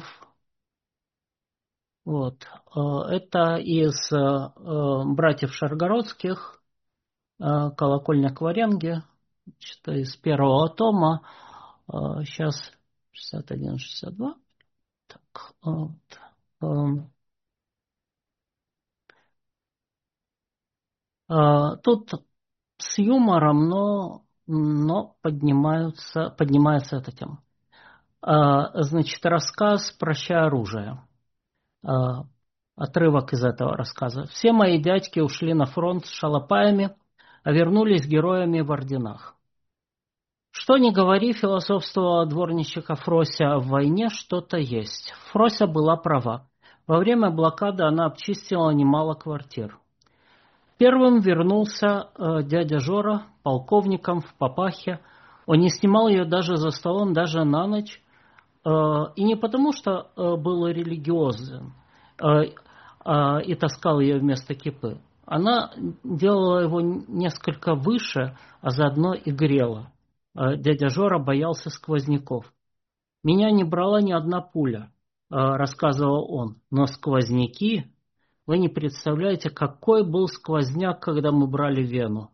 [SPEAKER 1] Вот. Это из братьев Шаргородских, колокольня Кваренги, из первого тома. Сейчас шестьдесят один шестьдесят два. Так, вот. Тут с юмором, но, но поднимаются, поднимается эта тема. Значит, рассказ «Прощай оружие». Отрывок из этого рассказа. «Все мои дядьки ушли на фронт с шалопаями, а вернулись героями в орденах. Что ни говори, философствовала дворничика Фрося, в войне что-то есть. Фрося была права. Во время блокады она обчистила немало квартир. Первым вернулся э, дядя Жора, полковником в папахе. Он не снимал ее даже за столом, даже на ночь. Э, и не потому, что э, был религиозен э, э, и таскал ее вместо кипы. Она делала его несколько выше, а заодно и грела. Э, дядя Жора боялся сквозняков. «Меня не брала ни одна пуля», э, рассказывал он, «но сквозняки...» Вы не представляете, какой был сквозняк, когда мы брали Вену.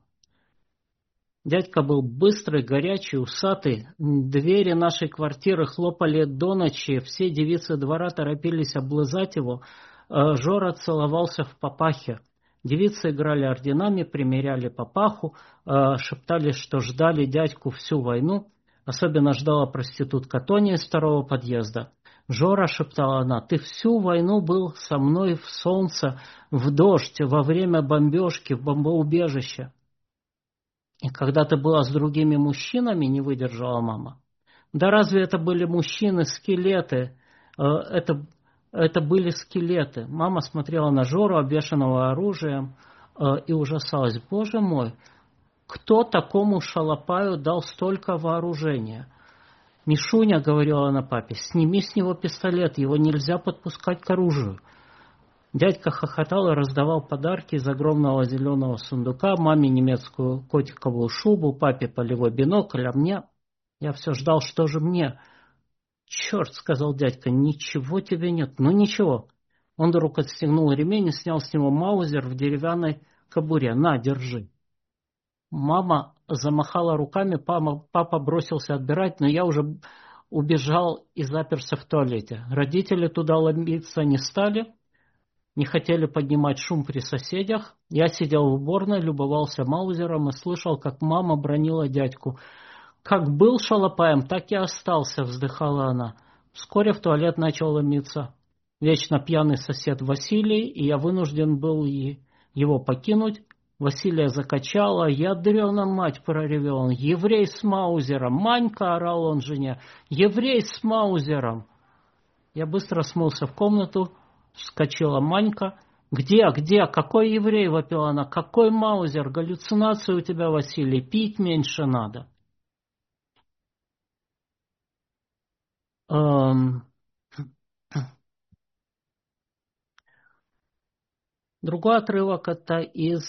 [SPEAKER 1] Дядька был быстрый, горячий, усатый. Двери нашей квартиры хлопали до ночи. Все девицы двора торопились облизать его. Жора целовался в папахе. Девицы играли орденами, примеряли папаху, шептали, что ждали дядьку всю войну. Особенно ждала проститутка Тоня из второго подъезда. «Жора», — шептала она, — «ты всю войну был со мной в солнце, в дождь, во время бомбежки, в бомбоубежище». «И когда ты была с другими мужчинами», — не выдержала мама. «Да разве это были мужчины, скелеты? Это, это были скелеты». Мама смотрела на Жору, обвешанного оружием, и ужасалась. «Боже мой, кто такому шалопаю дал столько вооружения?» «Мишуня», — говорила она папе, — «сними с него пистолет, его нельзя подпускать к оружию». Дядька хохотал и раздавал подарки из огромного зеленого сундука, маме немецкую котиковую шубу, папе полевой бинокль, а мне... Я все ждал, что же мне. «Черт», — сказал дядька, — «ничего тебе нет». «Ну ничего». Он вдруг отстегнул ремень и снял с него маузер в деревянной кобуре. «На, держи». Мама замахала руками, папа, папа бросился отбирать, но я уже убежал и заперся в туалете. Родители туда ломиться не стали, не хотели поднимать шум при соседях. Я сидел в уборной, любовался маузером и слышал, как мама бранила дядьку. «Как был шалопаем, так и остался», — вздыхала она. Вскоре в туалет начал ломиться вечно пьяный сосед Василий, и я вынужден был его покинуть. Василия закачала. «Ядрена мать!» — проревел он. «Еврей с маузером! Манька!» — орал он жене. «Еврей с маузером!» Я быстро смылся в комнату. Вскочила Манька. «Где? Где? Какой еврей?» — вопила она. «Какой маузер? Галлюцинации у тебя, Василий. Пить меньше надо». Эм... Другой отрывок — это из...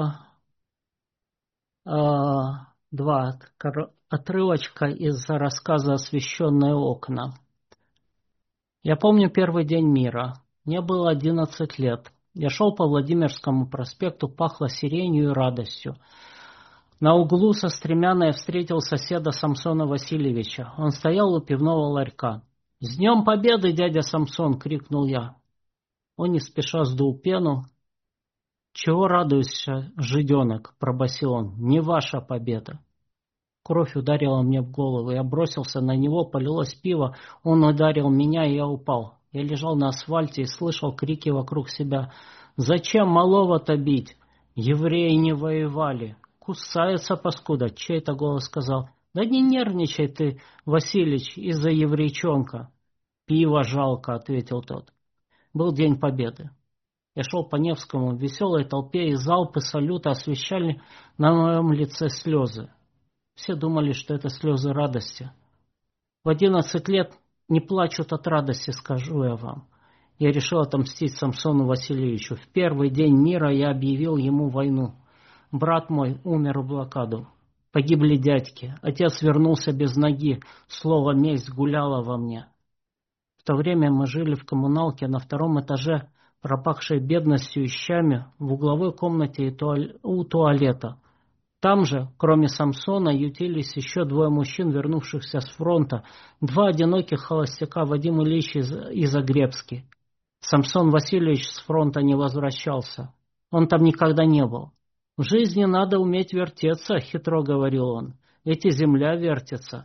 [SPEAKER 1] Два отрывочка из рассказа «Освещенные окна». Я помню первый день мира. Мне было одиннадцать лет. Я шел по Владимирскому проспекту, пахло сиренью и радостью. На углу со стремянной я встретил соседа Самсона Васильевича. Он стоял у пивного ларька. «С Днем Победы, дядя Самсон!» — крикнул я. Он не спеша сдул пену. «Чего радуешься, жиденок?» – пробасил он. «Не ваша победа». Кровь ударила мне в голову. Я бросился на него, полилось пиво. Он ударил меня, и я упал. Я лежал на асфальте и слышал крики вокруг себя. «Зачем малого-то бить? Евреи не воевали. Кусается паскуда». Чей-то голос сказал. «Да не нервничай ты, Василич, из-за еврейчонка». «Пиво жалко», — ответил тот. Был День Победы. Я шел по Невскому в веселой толпе, и залпы салюта освещали на моем лице слезы. Все думали, что это слезы радости. В одиннадцать лет не плачут от радости, скажу я вам. Я решил отомстить Самсону Васильевичу. В первый день мира я объявил ему войну. Брат мой умер в блокаду. Погибли дядьки. Отец вернулся без ноги. Слово «месть» гуляло во мне. В то время мы жили в коммуналке на втором этаже, пропахшей бедностью и щами, в угловой комнате и туаль... у туалета. Там же, кроме Самсона, ютились еще двое мужчин, вернувшихся с фронта, два одиноких холостяка, Вадим Ильич и Загребский. Самсон Васильевич с фронта не возвращался. Он там никогда не был. «В жизни надо уметь вертеться», — хитро говорил он. «Ведь и земля вертится».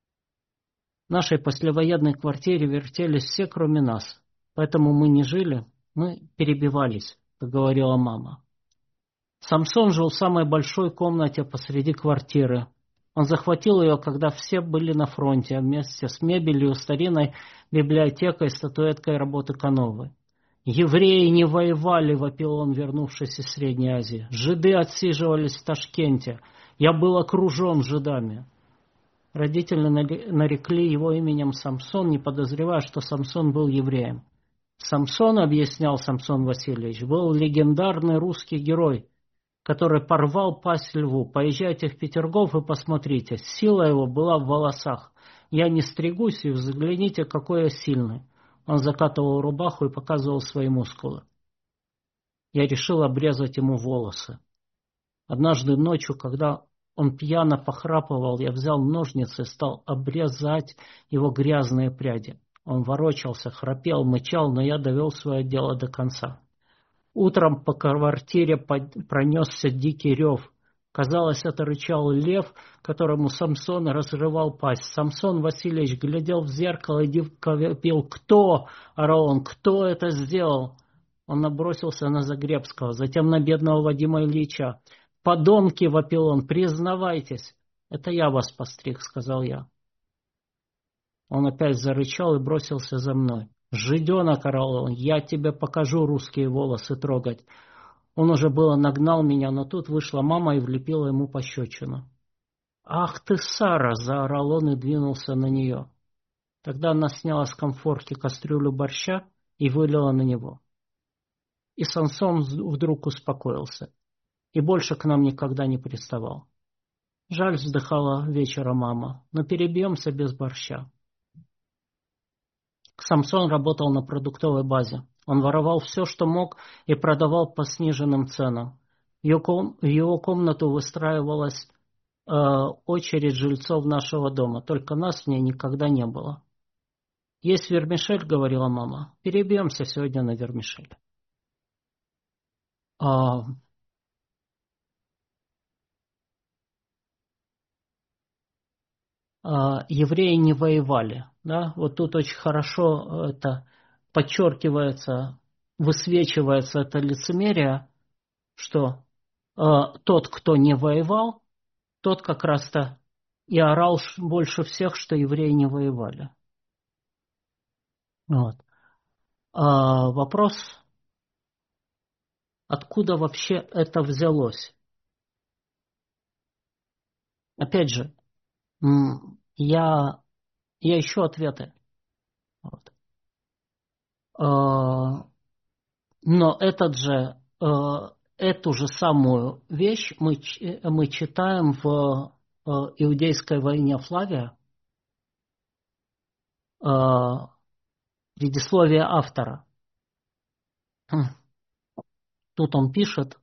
[SPEAKER 1] В нашей послевоенной квартире вертелись все, кроме нас. Поэтому мы не жили, мы перебивались, как говорила мама. Самсон жил в самой большой комнате посреди квартиры. Он захватил ее, когда все были на фронте, вместе с мебелью, старинной библиотекой, статуэткой работы Кановы. «Евреи не воевали», — вопил он, вернувшись из Средней Азии. «Жиды отсиживались в Ташкенте. Я был окружен жидами». Родители нарекли его именем Самсон, не подозревая, что Самсон был евреем. Самсон, объяснял Самсон Васильевич, был легендарный русский герой, который порвал пасть льву. Поезжайте в Петергоф и посмотрите. Сила его была в волосах. Я не стригусь, и взгляните, какой я сильный. Он закатывал рубаху и показывал свои мускулы. Я решил обрезать ему волосы. Однажды ночью, когда он пьяно похрапывал, я взял ножницы и стал обрезать его грязные пряди. Он ворочался, храпел, мычал, но я довел свое дело до конца. Утром по квартире пронесся дикий рев. Казалось, это рычал лев, которому Самсон разрывал пасть. Самсон Васильевич глядел в зеркало и дико вопил: «Кто?» — орал он. «Кто это сделал?» Он набросился на Загребского, затем на бедного Вадима Ильича. «Подонки!» — вопил он. «Признавайтесь!» «Это я вас постриг», — сказал я. Он опять зарычал и бросился за мной. «Жиденок!» — орал он. «Я тебе покажу русские волосы трогать!» Он уже было нагнал меня, но тут вышла мама и влепила ему пощечину. «Ах ты, Сара!» — заорал он и двинулся на нее. Тогда она сняла с конфорки кастрюлю борща и вылила на него. И Самсон вдруг успокоился и больше к нам никогда не приставал. Жаль, вздыхала вечером мама, но перебьемся без борща. Самсон работал на продуктовой базе. Он воровал все, что мог, и продавал по сниженным ценам. В его, ком... в его комнату выстраивалась э, очередь жильцов нашего дома, только нас в ней никогда не было. «Есть вермишель», — говорила мама, — «перебьемся сегодня на вермишель». А... А, евреи не воевали. Да? Вот тут очень хорошо это подчеркивается, высвечивается это лицемерие, что э, тот, кто не воевал, тот как раз-то и орал больше всех, что евреи не воевали. Вот. А вопрос, откуда вообще это взялось? Опять же, я, я ищу ответы. Вот. А, но этот же, эту же самую вещь мы, мы читаем в Иудейской войне Флавия, предисловие автора. Тут он пишет: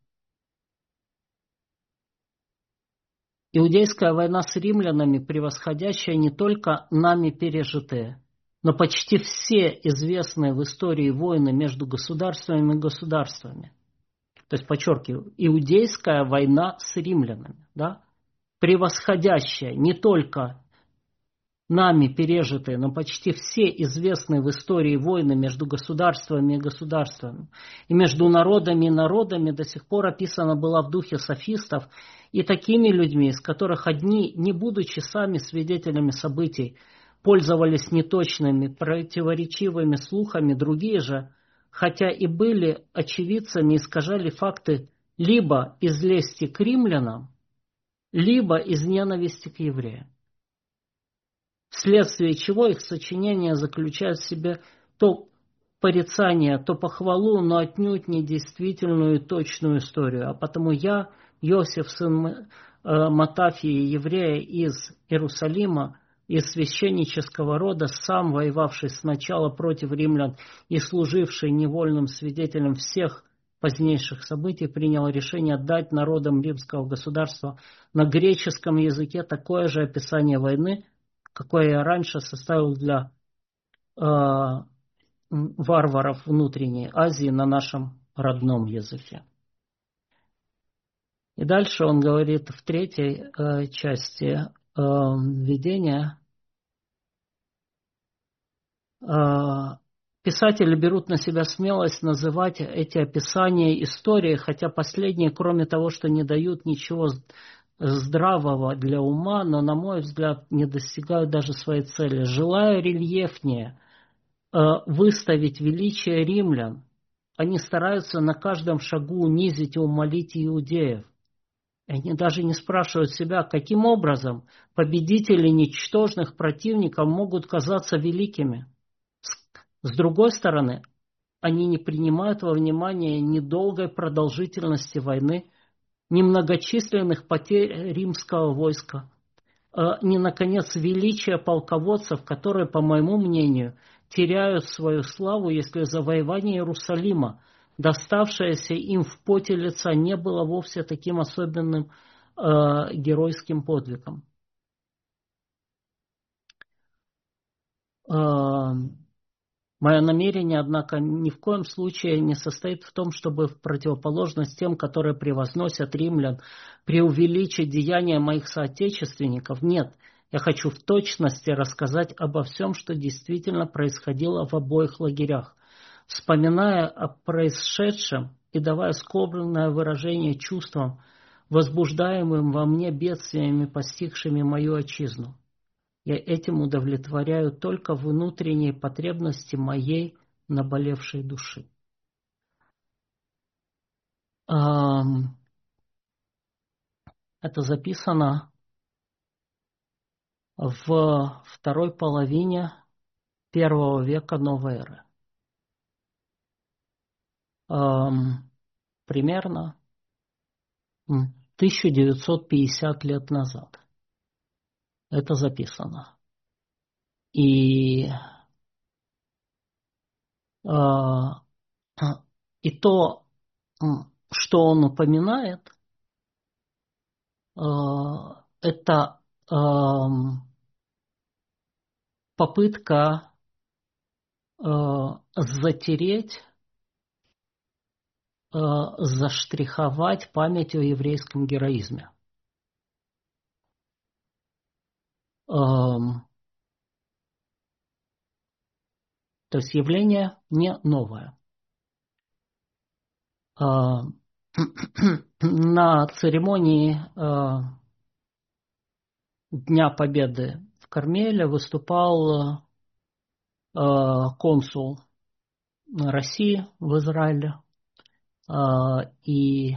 [SPEAKER 1] Иудейская война с римлянами, превосходящая не только нами пережитые, но почти все известные в истории войны между государствами и государствами. то есть, подчеркиваю, иудейская война с римлянами, да, превосходящая не только нами пережитые, но почти все известные в истории войны между государствами и государствами, и между народами и народами до сих пор описана была в духе софистов и такими людьми, из которых одни, не будучи сами свидетелями событий, пользовались неточными, противоречивыми слухами, другие же, хотя и были очевидцами, искажали факты либо из лести к римлянам, либо из ненависти к евреям. Вследствие чего их сочинения заключают в себе то порицание, то похвалу, но отнюдь не действительную и точную историю. А потому я, Иосиф, сын Матафии, еврея из Иерусалима, из священнического рода, сам воевавший сначала против римлян и служивший невольным свидетелем всех позднейших событий, принял решение дать народам римского государства на греческом языке такое же описание войны, какое я раньше составил для э, варваров внутренней Азии на нашем родном языке. И дальше он говорит в третьей э, части э, введения. Э, писатели берут на себя смелость называть эти описания историей, хотя последние, кроме того, что не дают ничего здравого для ума, но, на мой взгляд, не достигают даже своей цели. Желая рельефнее выставить величие римлян, они стараются на каждом шагу унизить и умолить иудеев. Они даже не спрашивают себя, каким образом победители ничтожных противников могут казаться великими. С другой стороны, они не принимают во внимание ни долгой продолжительности войны, ни многочисленных потерь римского войска, ни, наконец, величия полководцев, которые, по моему мнению, теряют свою славу, если завоевание Иерусалима, доставшееся им в поте лица, не было вовсе таким особенным э, геройским подвигом. Э, Мое намерение, однако, ни в коем случае не состоит в том, чтобы в противоположность тем, которые превозносят римлян, преувеличить деяния моих соотечественников. Нет, я хочу в точности рассказать обо всем, что действительно происходило в обоих лагерях, вспоминая о происшедшем и давая скорбное выражение чувствам, возбуждаемым во мне бедствиями, постигшими мою отчизну. Я этим удовлетворяю только внутренние потребности моей наболевшей души. Это записано в второй половине первого века новой эры. Примерно тысяча девятьсот пятьдесят лет назад. Это записано. И И то, что он упоминает, это попытка затереть, заштриховать память о еврейском героизме. То есть явление не новое. На церемонии Дня Победы в Кармеле выступал консул России в Израиле, и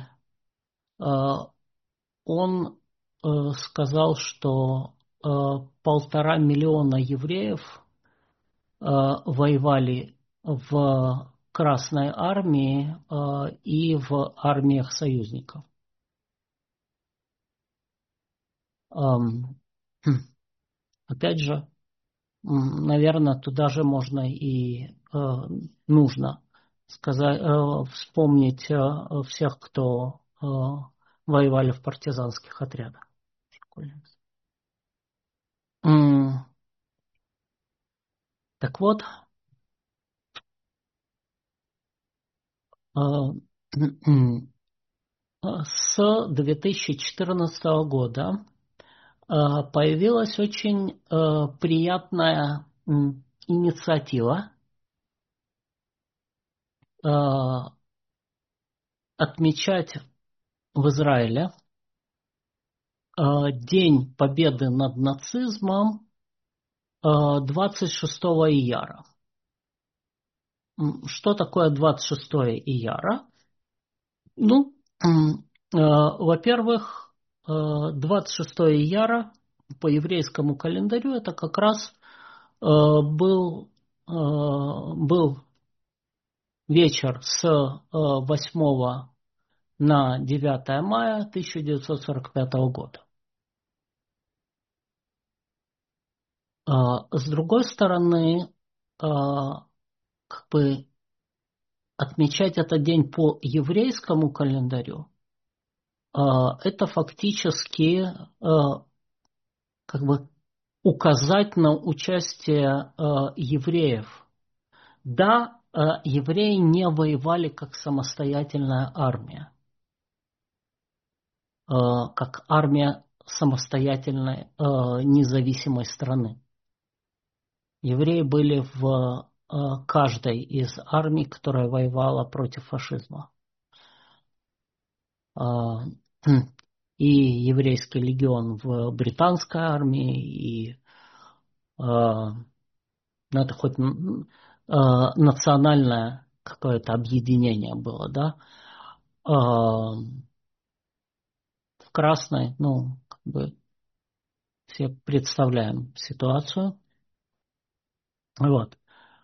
[SPEAKER 1] он сказал, что полтора миллиона евреев воевали в Красной армии и в армиях союзников. Опять же, наверное, туда же можно и нужно сказать, вспомнить всех, кто воевали в партизанских отрядах. Так вот, с две тысячи четырнадцатого года появилась очень приятная инициатива отмечать в Израиле День Победы над нацизмом двадцать шестого ияра. Что такое двадцать шестое ияра? Ну, во-первых, двадцать шестое ияра по еврейскому календарю это как раз был, был вечер с восьмого на девятое мая тысяча девятьсот сорок пятого года. С другой стороны, как бы отмечать этот день по еврейскому календарю, это фактически как бы указать на участие евреев. Да, евреи не воевали как самостоятельная армия, как армия самостоятельной независимой страны. Евреи были в каждой из армий, которая воевала против фашизма. И еврейский легион в британской армии, и ну, это хоть национальное какое-то объединение было, да. В красной, ну, как бы все представляем ситуацию. Вот.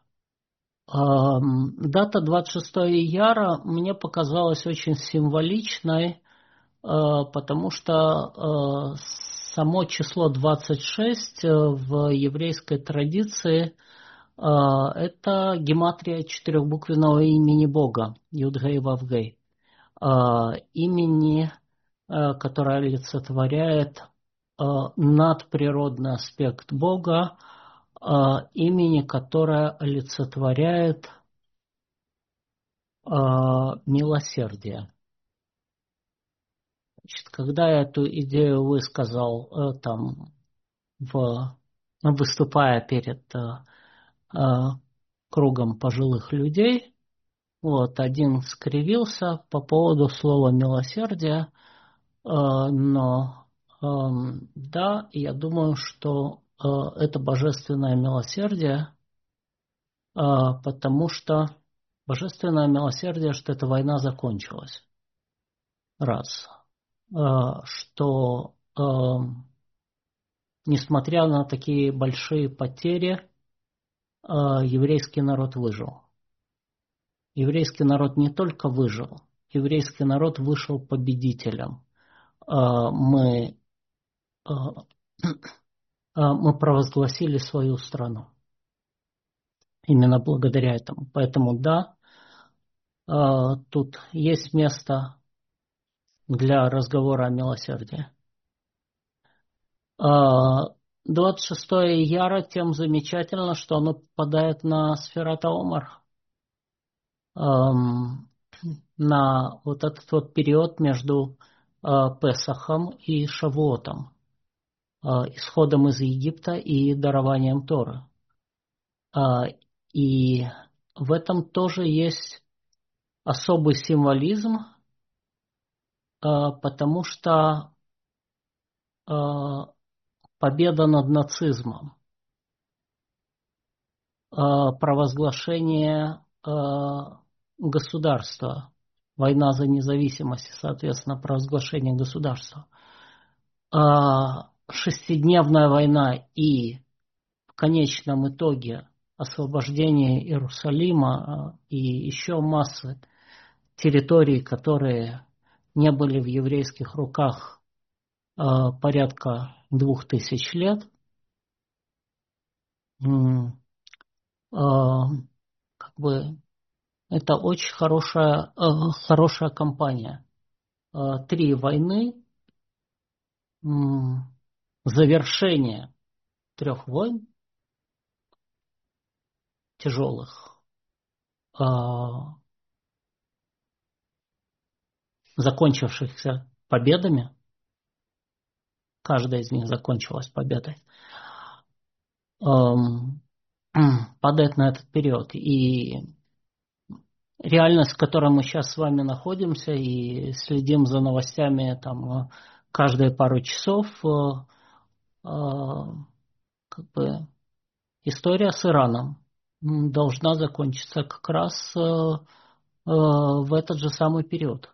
[SPEAKER 1] Дата двадцать шестого ияра мне показалась очень символичной, потому что само число двадцать шесть в еврейской традиции это гематрия четырехбуквенного имени Бога, Юд-Гей Вав-Гей, имени, которое олицетворяет надприродный аспект Бога, имени, которое олицетворяет милосердие. Значит, когда я эту идею высказал там, в, выступая перед кругом пожилых людей, вот, один скривился по поводу слова милосердие, но да, я думаю, что это божественное милосердие, потому что божественное милосердие, что эта война закончилась. Раз. Что несмотря на такие большие потери, еврейский народ выжил. Еврейский народ не только выжил, еврейский народ вышел победителем. Мы, мы провозгласили свою страну. Именно благодаря этому. Поэтому да, тут есть место для разговора о милосердии. двадцать шестое ияра тем замечательно, что оно попадает на Сферат ха-Омар, на вот этот вот период между Песахом и Шавуотом, исходом из Египта и дарованием Торы. И в этом тоже есть особый символизм, потому что победа над нацизмом, провозглашение государства, война за независимость, соответственно, провозглашение государства, шестидневная война и в конечном итоге освобождение Иерусалима и еще массы территорий, которые не были в еврейских руках порядка двух тысяч лет, как бы это очень хорошая, хорошая кампания. Три войны, завершение трех войн тяжелых, закончившихся победами. Каждая из них закончилась победой. Эм, падает на этот период. И реальность, в которой мы сейчас с вами находимся и следим за новостями там каждые пару часов, э, э, как бы история с Ираном должна закончиться как раз э, э, в этот же самый период.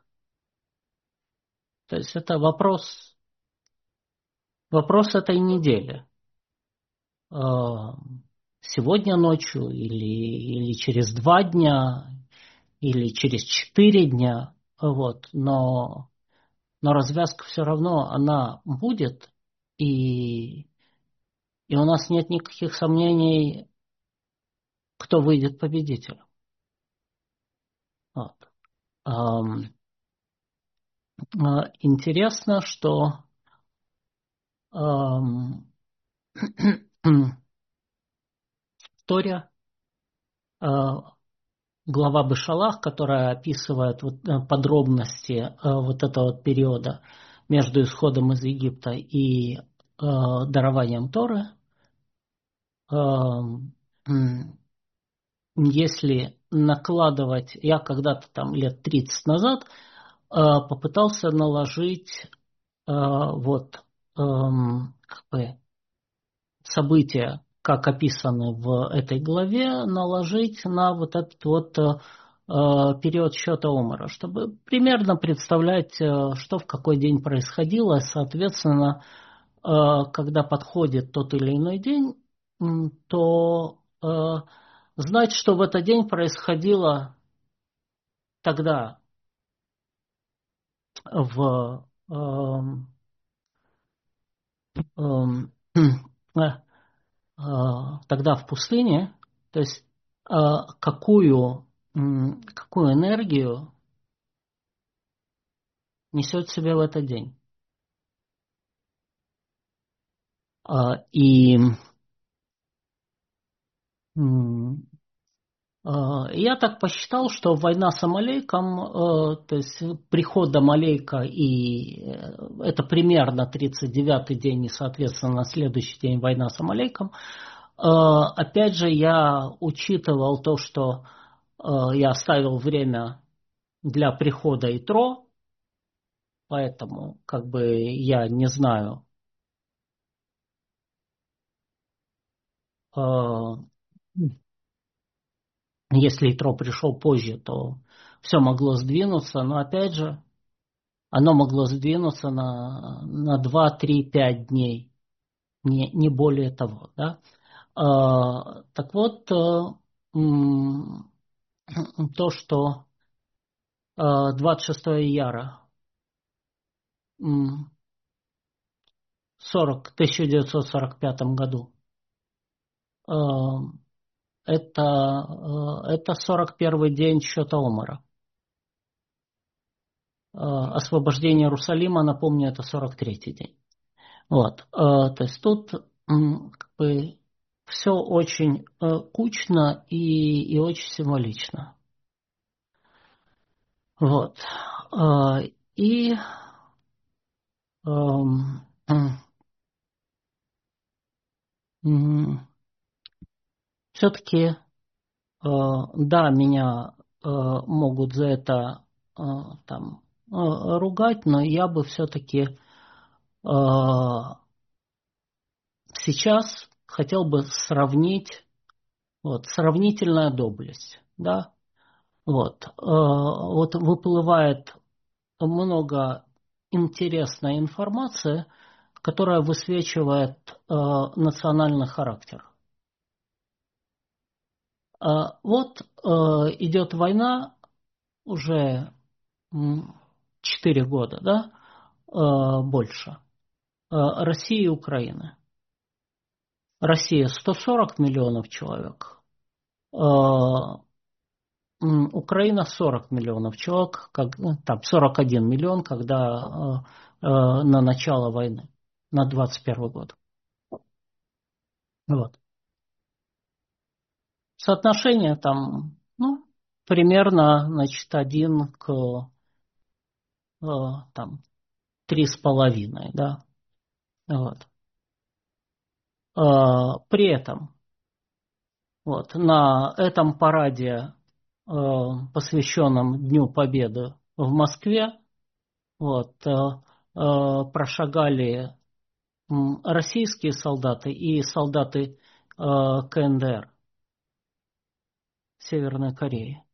[SPEAKER 1] То есть это вопрос, вопрос этой недели. Э, сегодня ночью или, или через два дня, или через четыре дня. Вот. Но, но развязка все равно, она будет. И, и у нас нет никаких сомнений, кто выйдет победителем. Вот. Эм, э, Интересно, что эм, Торе, э, глава Бешалах, которая описывает вот, э, подробности э, вот этого вот периода между исходом из Египта и э, дарованием Торы, э, м, если накладывать, я когда-то там лет тридцать назад э, попытался наложить э, вот эм, как бы события, как описаны в этой главе, наложить на вот этот вот э, период счета Омара, чтобы примерно представлять, э, что в какой день происходило, соответственно, э, когда подходит тот или иной день, м, то э, знать, что в этот день происходило тогда в эм, эм, э, э, тогда в пустыне, то есть э, какую, м, какую энергию несет в себе в этот день. А, И м, а, я так посчитал, что война с Амалейком, э, то есть приход Амалейка, и э, это примерно тридцать девятый день, и, соответственно, на следующий день война с Амалейком. Э, Опять же, я учитывал то, что э, я оставил время для прихода Итро, поэтому как бы я не знаю, э, если Итро пришел позже, то все могло сдвинуться, но опять же, оно могло сдвинуться на, на два, три, пять дней, не, не более того. Да? А, так вот, э, м, то, что э, двадцать шестого ияра м, сорок, тысяча девятьсот сорок пятом году, э, это, э, это сорок первый день счета Омара. Э, освобождение Иерусалима, напомню, это сорок третий день. Вот. э, То есть тут м, как бы все очень э, кучно и, и очень символично. Вот. Э, И эм, все-таки, э, да, меня э, могут за это э, там э, ругать, но я бы все-таки сейчас хотел бы сравнить, вот, сравнительная доблесть, да, вот, э, вот выплывает много интересной информации, которая высвечивает э, национальный характер. А вот э, идет война уже четыре года, да, э, больше, э, России и Украины. Россия сто сорок миллионов человек, э, Украина сорок миллионов человек, как, ну, там сорок один миллион, когда э, э, на начало войны, на двадцать первый год. Вот. Соотношение там, ну, примерно, значит, один к, там три с половиной, да. Вот. При этом вот, на этом параде, посвященном Дню Победы в Москве, вот, прошагали российские солдаты и солдаты КНДР, Северной Кореи,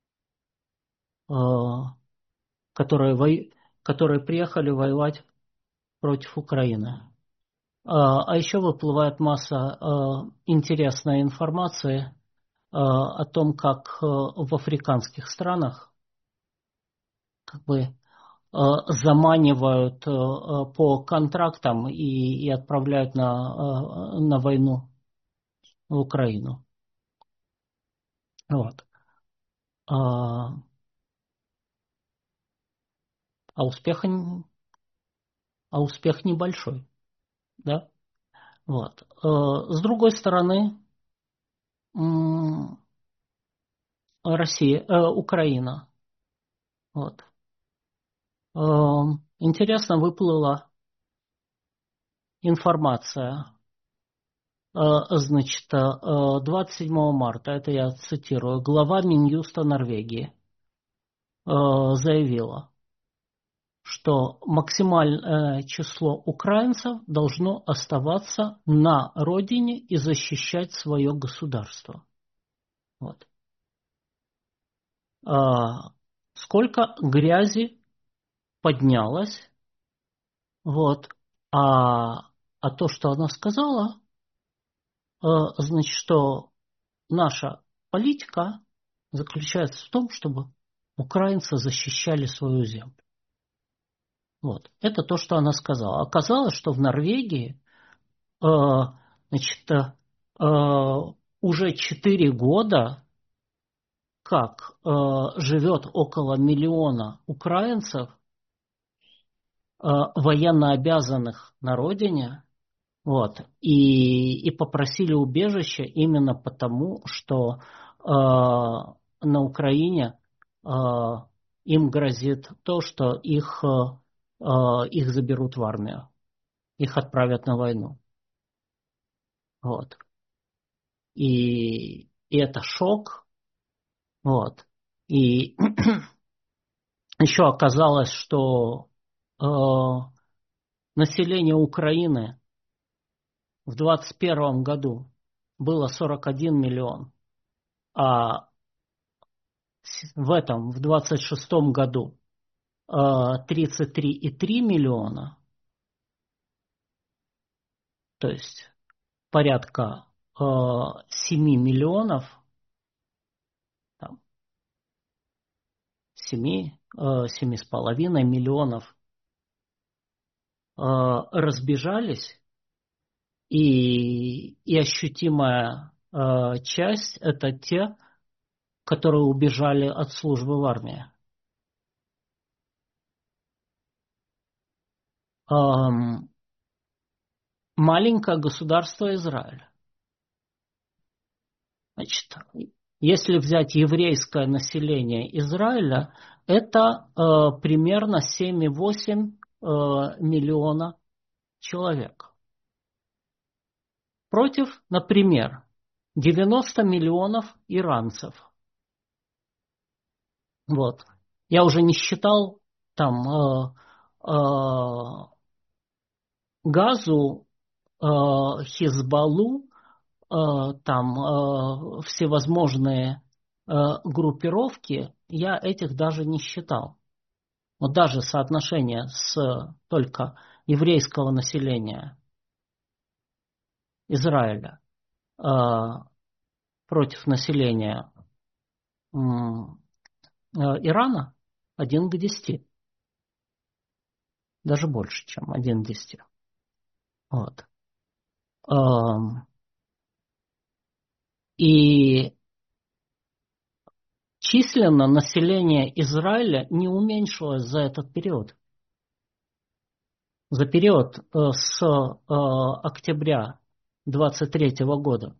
[SPEAKER 1] которые, во... которые приехали воевать против Украины. А еще выплывает масса интересной информации о том, как в африканских странах как бы заманивают по контрактам и, и отправляют на, на войну в Украину. Вот. А, а успех, а успех небольшой, да? Вот. С другой стороны, Россия, Украина. Вот. Интересно выплыла информация. Значит, двадцать седьмого марта, это я цитирую, глава Минюста Норвегии заявила, что максимальное число украинцев должно оставаться на родине и защищать свое государство. Вот. Сколько грязи поднялось, вот, а, а то, что она сказала, значит, что наша политика заключается в том, чтобы украинцы защищали свою землю. Вот. Это то, что она сказала. Оказалось, что в Норвегии э, значит, э, уже четыре года как э, живет около миллиона украинцев, э, военнообязанных на родине, вот, и, и попросили убежище именно потому, что э, на Украине э, им грозит то, что их, э, их заберут в армию, их отправят на войну. Вот. И, и это шок. Вот. И еще оказалось, что э, население Украины в двадцать первом году было сорок один миллион, а в этом, в двадцать шестом году тридцать три и три миллиона, то есть порядка семь миллионов, там, семь, семь с половиной миллионов разбежались, и, и ощутимая часть это те, которые убежали от службы в армии. Маленькое государство Израиль. Значит, если взять еврейское население Израиля, это э, примерно семь целых восемь десятых э, миллиона человек. Против, например, девяносто миллионов иранцев. Вот. Я уже не считал там э, э, Газу, э, Хизбаллу, там всевозможные группировки, я этих даже не считал. Вот даже соотношение с только еврейского населения Израиля против населения Ирана один к десяти. Даже больше, чем один к десяти. Вот. И численно население Израиля не уменьшилось за этот период. За период с октября двадцать третьего года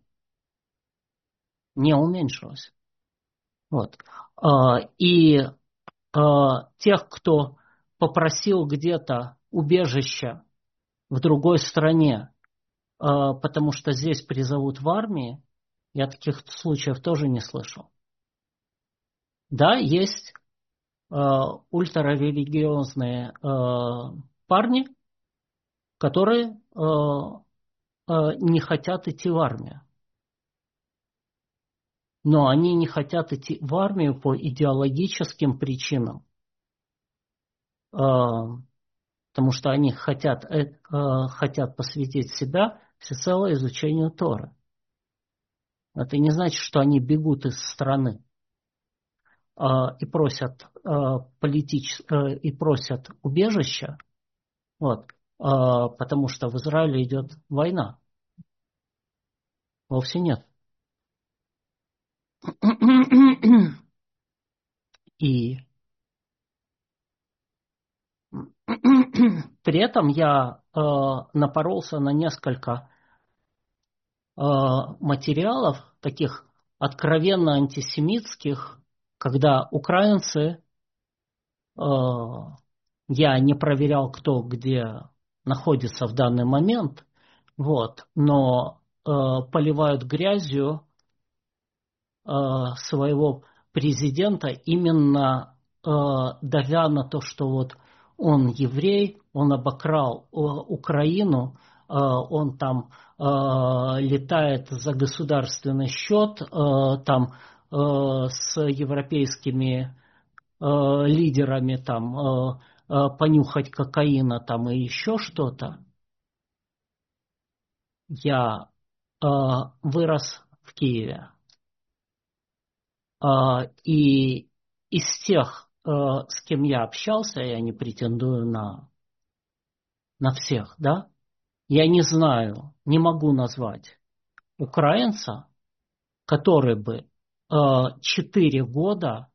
[SPEAKER 1] не уменьшилось. Вот. И тех, кто попросил где-то убежище в другой стране, потому что здесь призовут в армии, я таких случаев тоже не слышал. Да, есть ультрарелигиозные парни, которые не хотят идти в армию. Но они не хотят идти в армию по идеологическим причинам. Потому что они хотят, хотят посвятить себя всецело изучению Торы. Это не значит, что они бегут из страны и просят, политич... и просят убежища, вот, потому что в Израиле идет война. Вовсе нет. И при этом я э, напоролся на несколько э, материалов, таких откровенно антисемитских, когда украинцы, э, я не проверял, кто где находится в данный момент, вот, но э, поливают грязью э, своего президента именно э, давя на то, что вот он еврей, он обокрал э, Украину, э, он там э, летает за государственный счет, э, там э, с европейскими э, лидерами там э, э, понюхать кокаина там и еще что-то. Я э, вырос в Киеве. И из тех, с кем я общался, я не претендую на, на всех, да, я не знаю, не могу назвать украинца, который бы четыре года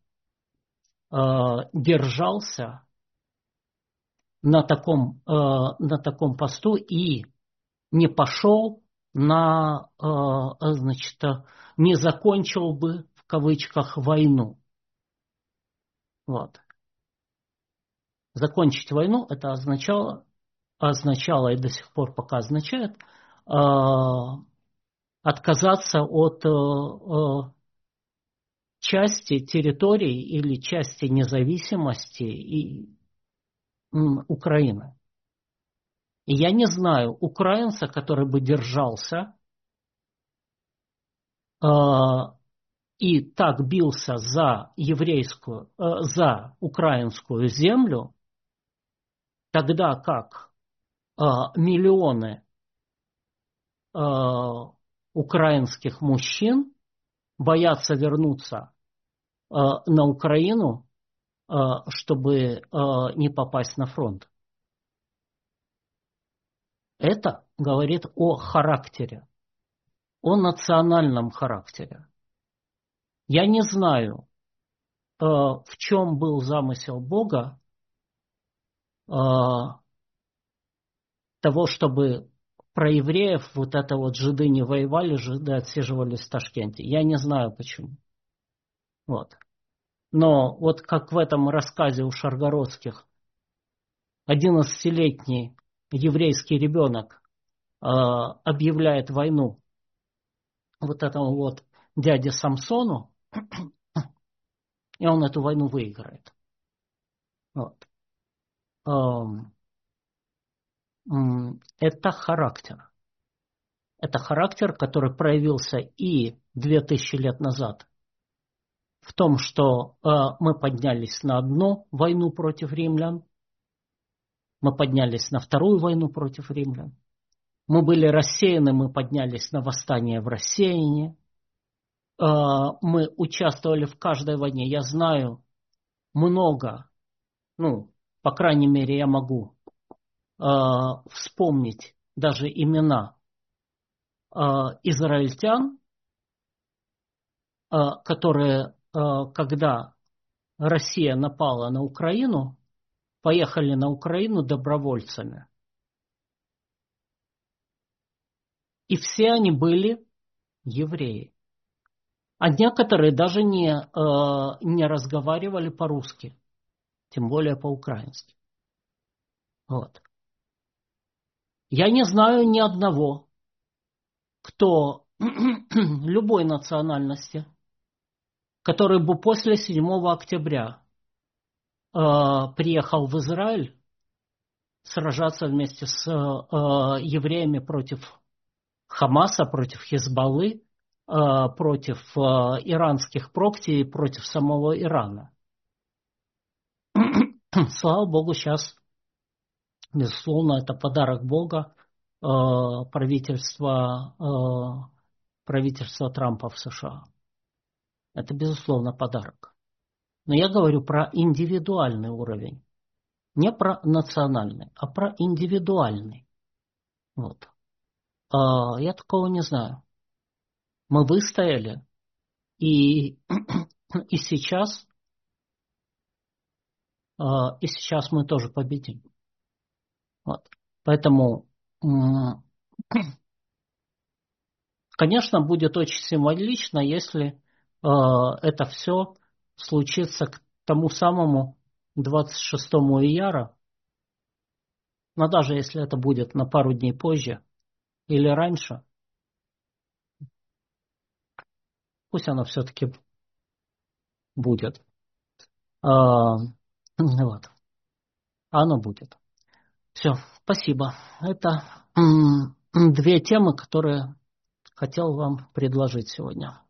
[SPEAKER 1] держался на таком, на таком посту и не пошел на, значит, не закончил бы в кавычках войну. Вот. Закончить войну это означало, означало и до сих пор пока означает э, отказаться от э, части территорий или части независимости и, э, Украины. И я не знаю украинца, который бы держался э, и так бился за еврейскую, э, за украинскую землю, тогда как э, миллионы э, украинских мужчин боятся вернуться э, на Украину, э, чтобы э, не попасть на фронт. Это говорит о характере, о национальном характере. Я не знаю, э, в чем был замысел Бога э, того, чтобы про евреев вот это вот жиды не воевали, жиды отсиживались в Ташкенте. Я не знаю почему. Вот. Но вот как в этом рассказе у Шаргородских, одиннадцатилетний еврейский ребенок э, объявляет войну вот этому вот дяде Самсону, и он эту войну выиграет. Вот. Эм, эм, это характер. Это характер, который проявился и две тысячи лет назад в том, что э, мы поднялись на одну войну против римлян, мы поднялись на вторую войну против римлян, мы были рассеяны, мы поднялись на восстание в рассеянии, э, мы участвовали в каждой войне. Я знаю много, ну, по крайней мере, я могу э, вспомнить даже имена э, израильтян, э, которые, э, когда Россия напала на Украину, поехали на Украину добровольцами. И все они были евреи. А некоторые даже не, э, не разговаривали по-русски, тем более по-украински. Вот. Я не знаю ни одного, кто любой национальности, который бы после седьмого октября э, приехал в Израиль сражаться вместе с э, евреями против Хамаса, против Хизбаллы, э, против э, иранских прокси и против самого Ирана. Слава Богу, сейчас, безусловно, это подарок Бога, э, правительства, э, правительства Трампа в США. Это, безусловно, подарок. Но я говорю про индивидуальный уровень. Не про национальный, а про индивидуальный. Вот. А, я такого не знаю. Мы выстояли, и, и сейчас, а, и сейчас мы тоже победим. Вот. Поэтому, конечно, будет очень символично, если а, это все случится к тому самому двадцать шестому ияра, но даже если это будет на пару дней позже или раньше, пусть оно все-таки будет. А, вот. Оно будет. Все, спасибо. Это м, две темы, которые хотел вам предложить сегодня.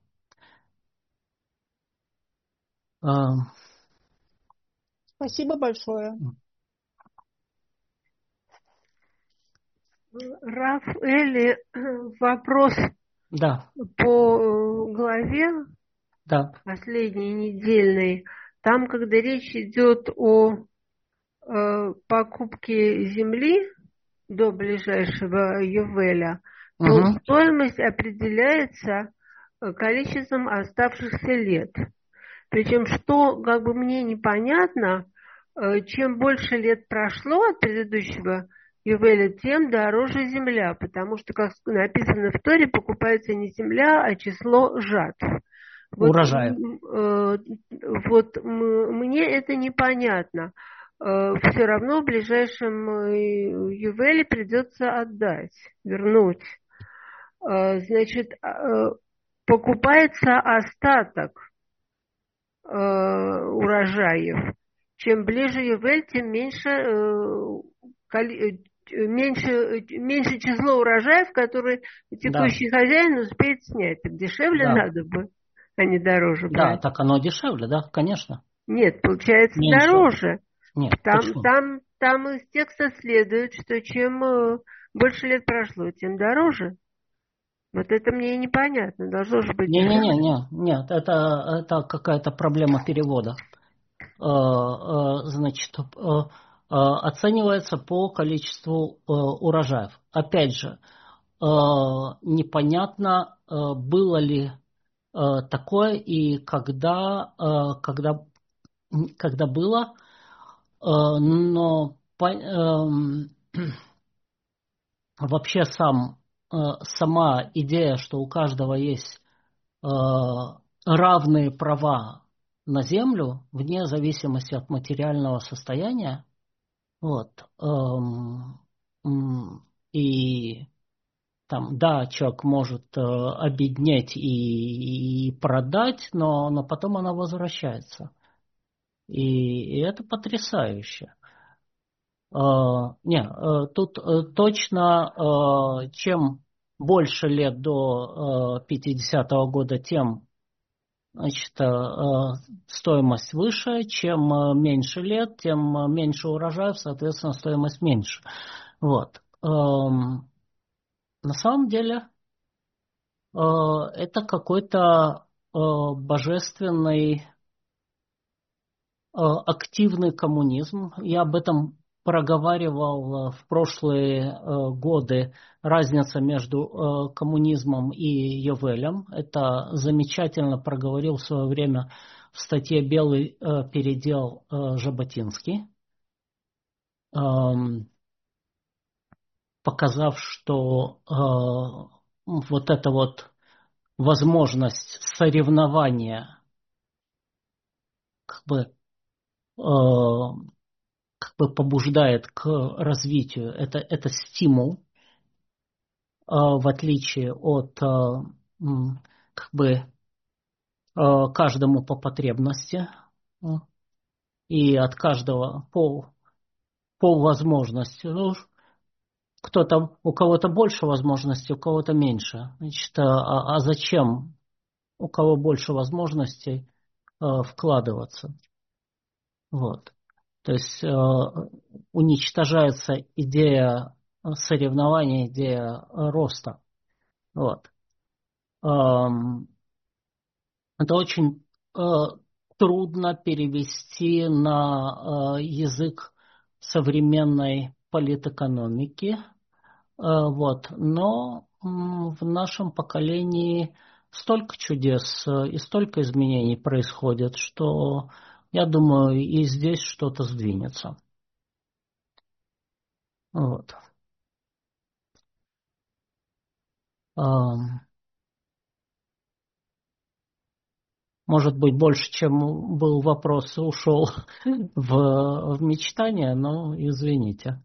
[SPEAKER 1] А,
[SPEAKER 3] Спасибо большое.
[SPEAKER 4] Раф Эли, вопрос
[SPEAKER 1] да,
[SPEAKER 4] по главе
[SPEAKER 1] да.
[SPEAKER 4] последней недельной. Там, когда речь идет о э, покупке земли до ближайшего Ювеля, то
[SPEAKER 1] Угу.
[SPEAKER 4] стоимость определяется количеством оставшихся лет. Причем, что как бы мне непонятно, э, чем больше лет прошло от предыдущего Ювеля, тем дороже земля, потому что, как написано в Торе, покупается не земля, а число жатв. Вот,
[SPEAKER 1] Урожая.
[SPEAKER 4] э, вот м- мне это непонятно. Э, все равно в ближайшем э, Ювеле придется отдать, вернуть. Э, значит, э, покупается остаток э, урожаев. Чем ближе Ювель, тем меньше э, коли- меньше, меньше число урожаев, которые текущий хозяин успеет снять. Так дешевле
[SPEAKER 1] Да.
[SPEAKER 4] надо бы, а не дороже
[SPEAKER 1] Да,
[SPEAKER 4] брать.
[SPEAKER 1] так оно дешевле, да, конечно.
[SPEAKER 4] Нет, получается
[SPEAKER 1] Меньше.
[SPEAKER 4] дороже.
[SPEAKER 1] Нет,
[SPEAKER 4] Там,
[SPEAKER 1] почему?
[SPEAKER 4] там, там из текста следует, что чем э, больше лет прошло, тем дороже. Вот это мне и непонятно. Должно же быть дешевле.
[SPEAKER 1] Не-не-не, нет, это, это какая-то проблема перевода. Э, э, Значит, э, э, оценивается по количеству э, урожаев. Опять же, э, непонятно, э, было ли э, такое и когда, э, когда, когда было, э, но по- эм, вообще сам, э, сама идея, что у каждого есть э, равные права на землю вне зависимости от материального состояния, вот, эм, м, и там, да, человек может э, обеднеть и, и продать, но, но потом она возвращается. И, и это потрясающе. Э, не, э, тут э, точно, э, чем больше лет до э, пятидесятого года, тем значит, э, э, стоимость выше. Чем э, меньше лет, тем э, меньше урожаев, соответственно, стоимость меньше. Вот. Эм, на самом деле, э, это какой-то э, божественный э, активный коммунизм. Я об этом проговаривал э, в прошлые э, годы. Разница между э, коммунизмом и Йовелем. Это замечательно проговорил в свое время в статье «Белый э, передел» э, Жаботинский, эм, показав, что э, вот эта вот возможность соревнования как бы, э, как бы побуждает к развитию. Это, это стимул, в отличие от как бы каждому по потребности и от каждого по, по возможности. Ну, кто-то, у кого-то больше возможностей, у кого-то меньше. Значит, а, а зачем у кого больше возможностей вкладываться? Вот. То есть уничтожается идея соревнования, идея роста. Вот. Это очень трудно перевести на язык современной политэкономики. Вот. Но в нашем поколении столько чудес и столько изменений происходит, что я думаю, и здесь что-то сдвинется. Вот. Может быть, больше, чем был вопрос, ушел в, в мечтание, но извините.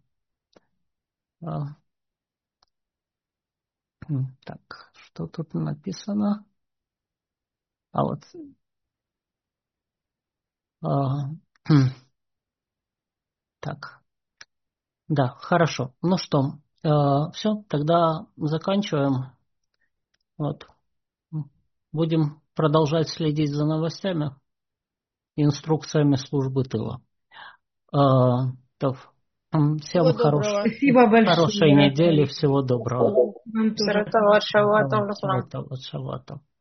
[SPEAKER 1] Так, что тут написано? А вот... А, так. Да, хорошо. Ну что, э, все, тогда заканчиваем. Вот. Будем продолжать следить за новостями, инструкциями службы тыла. Э, то, всем хорош...
[SPEAKER 3] Спасибо большое.
[SPEAKER 1] Хорошей недели, всего доброго.
[SPEAKER 3] Вам тоже.
[SPEAKER 1] Шаватов.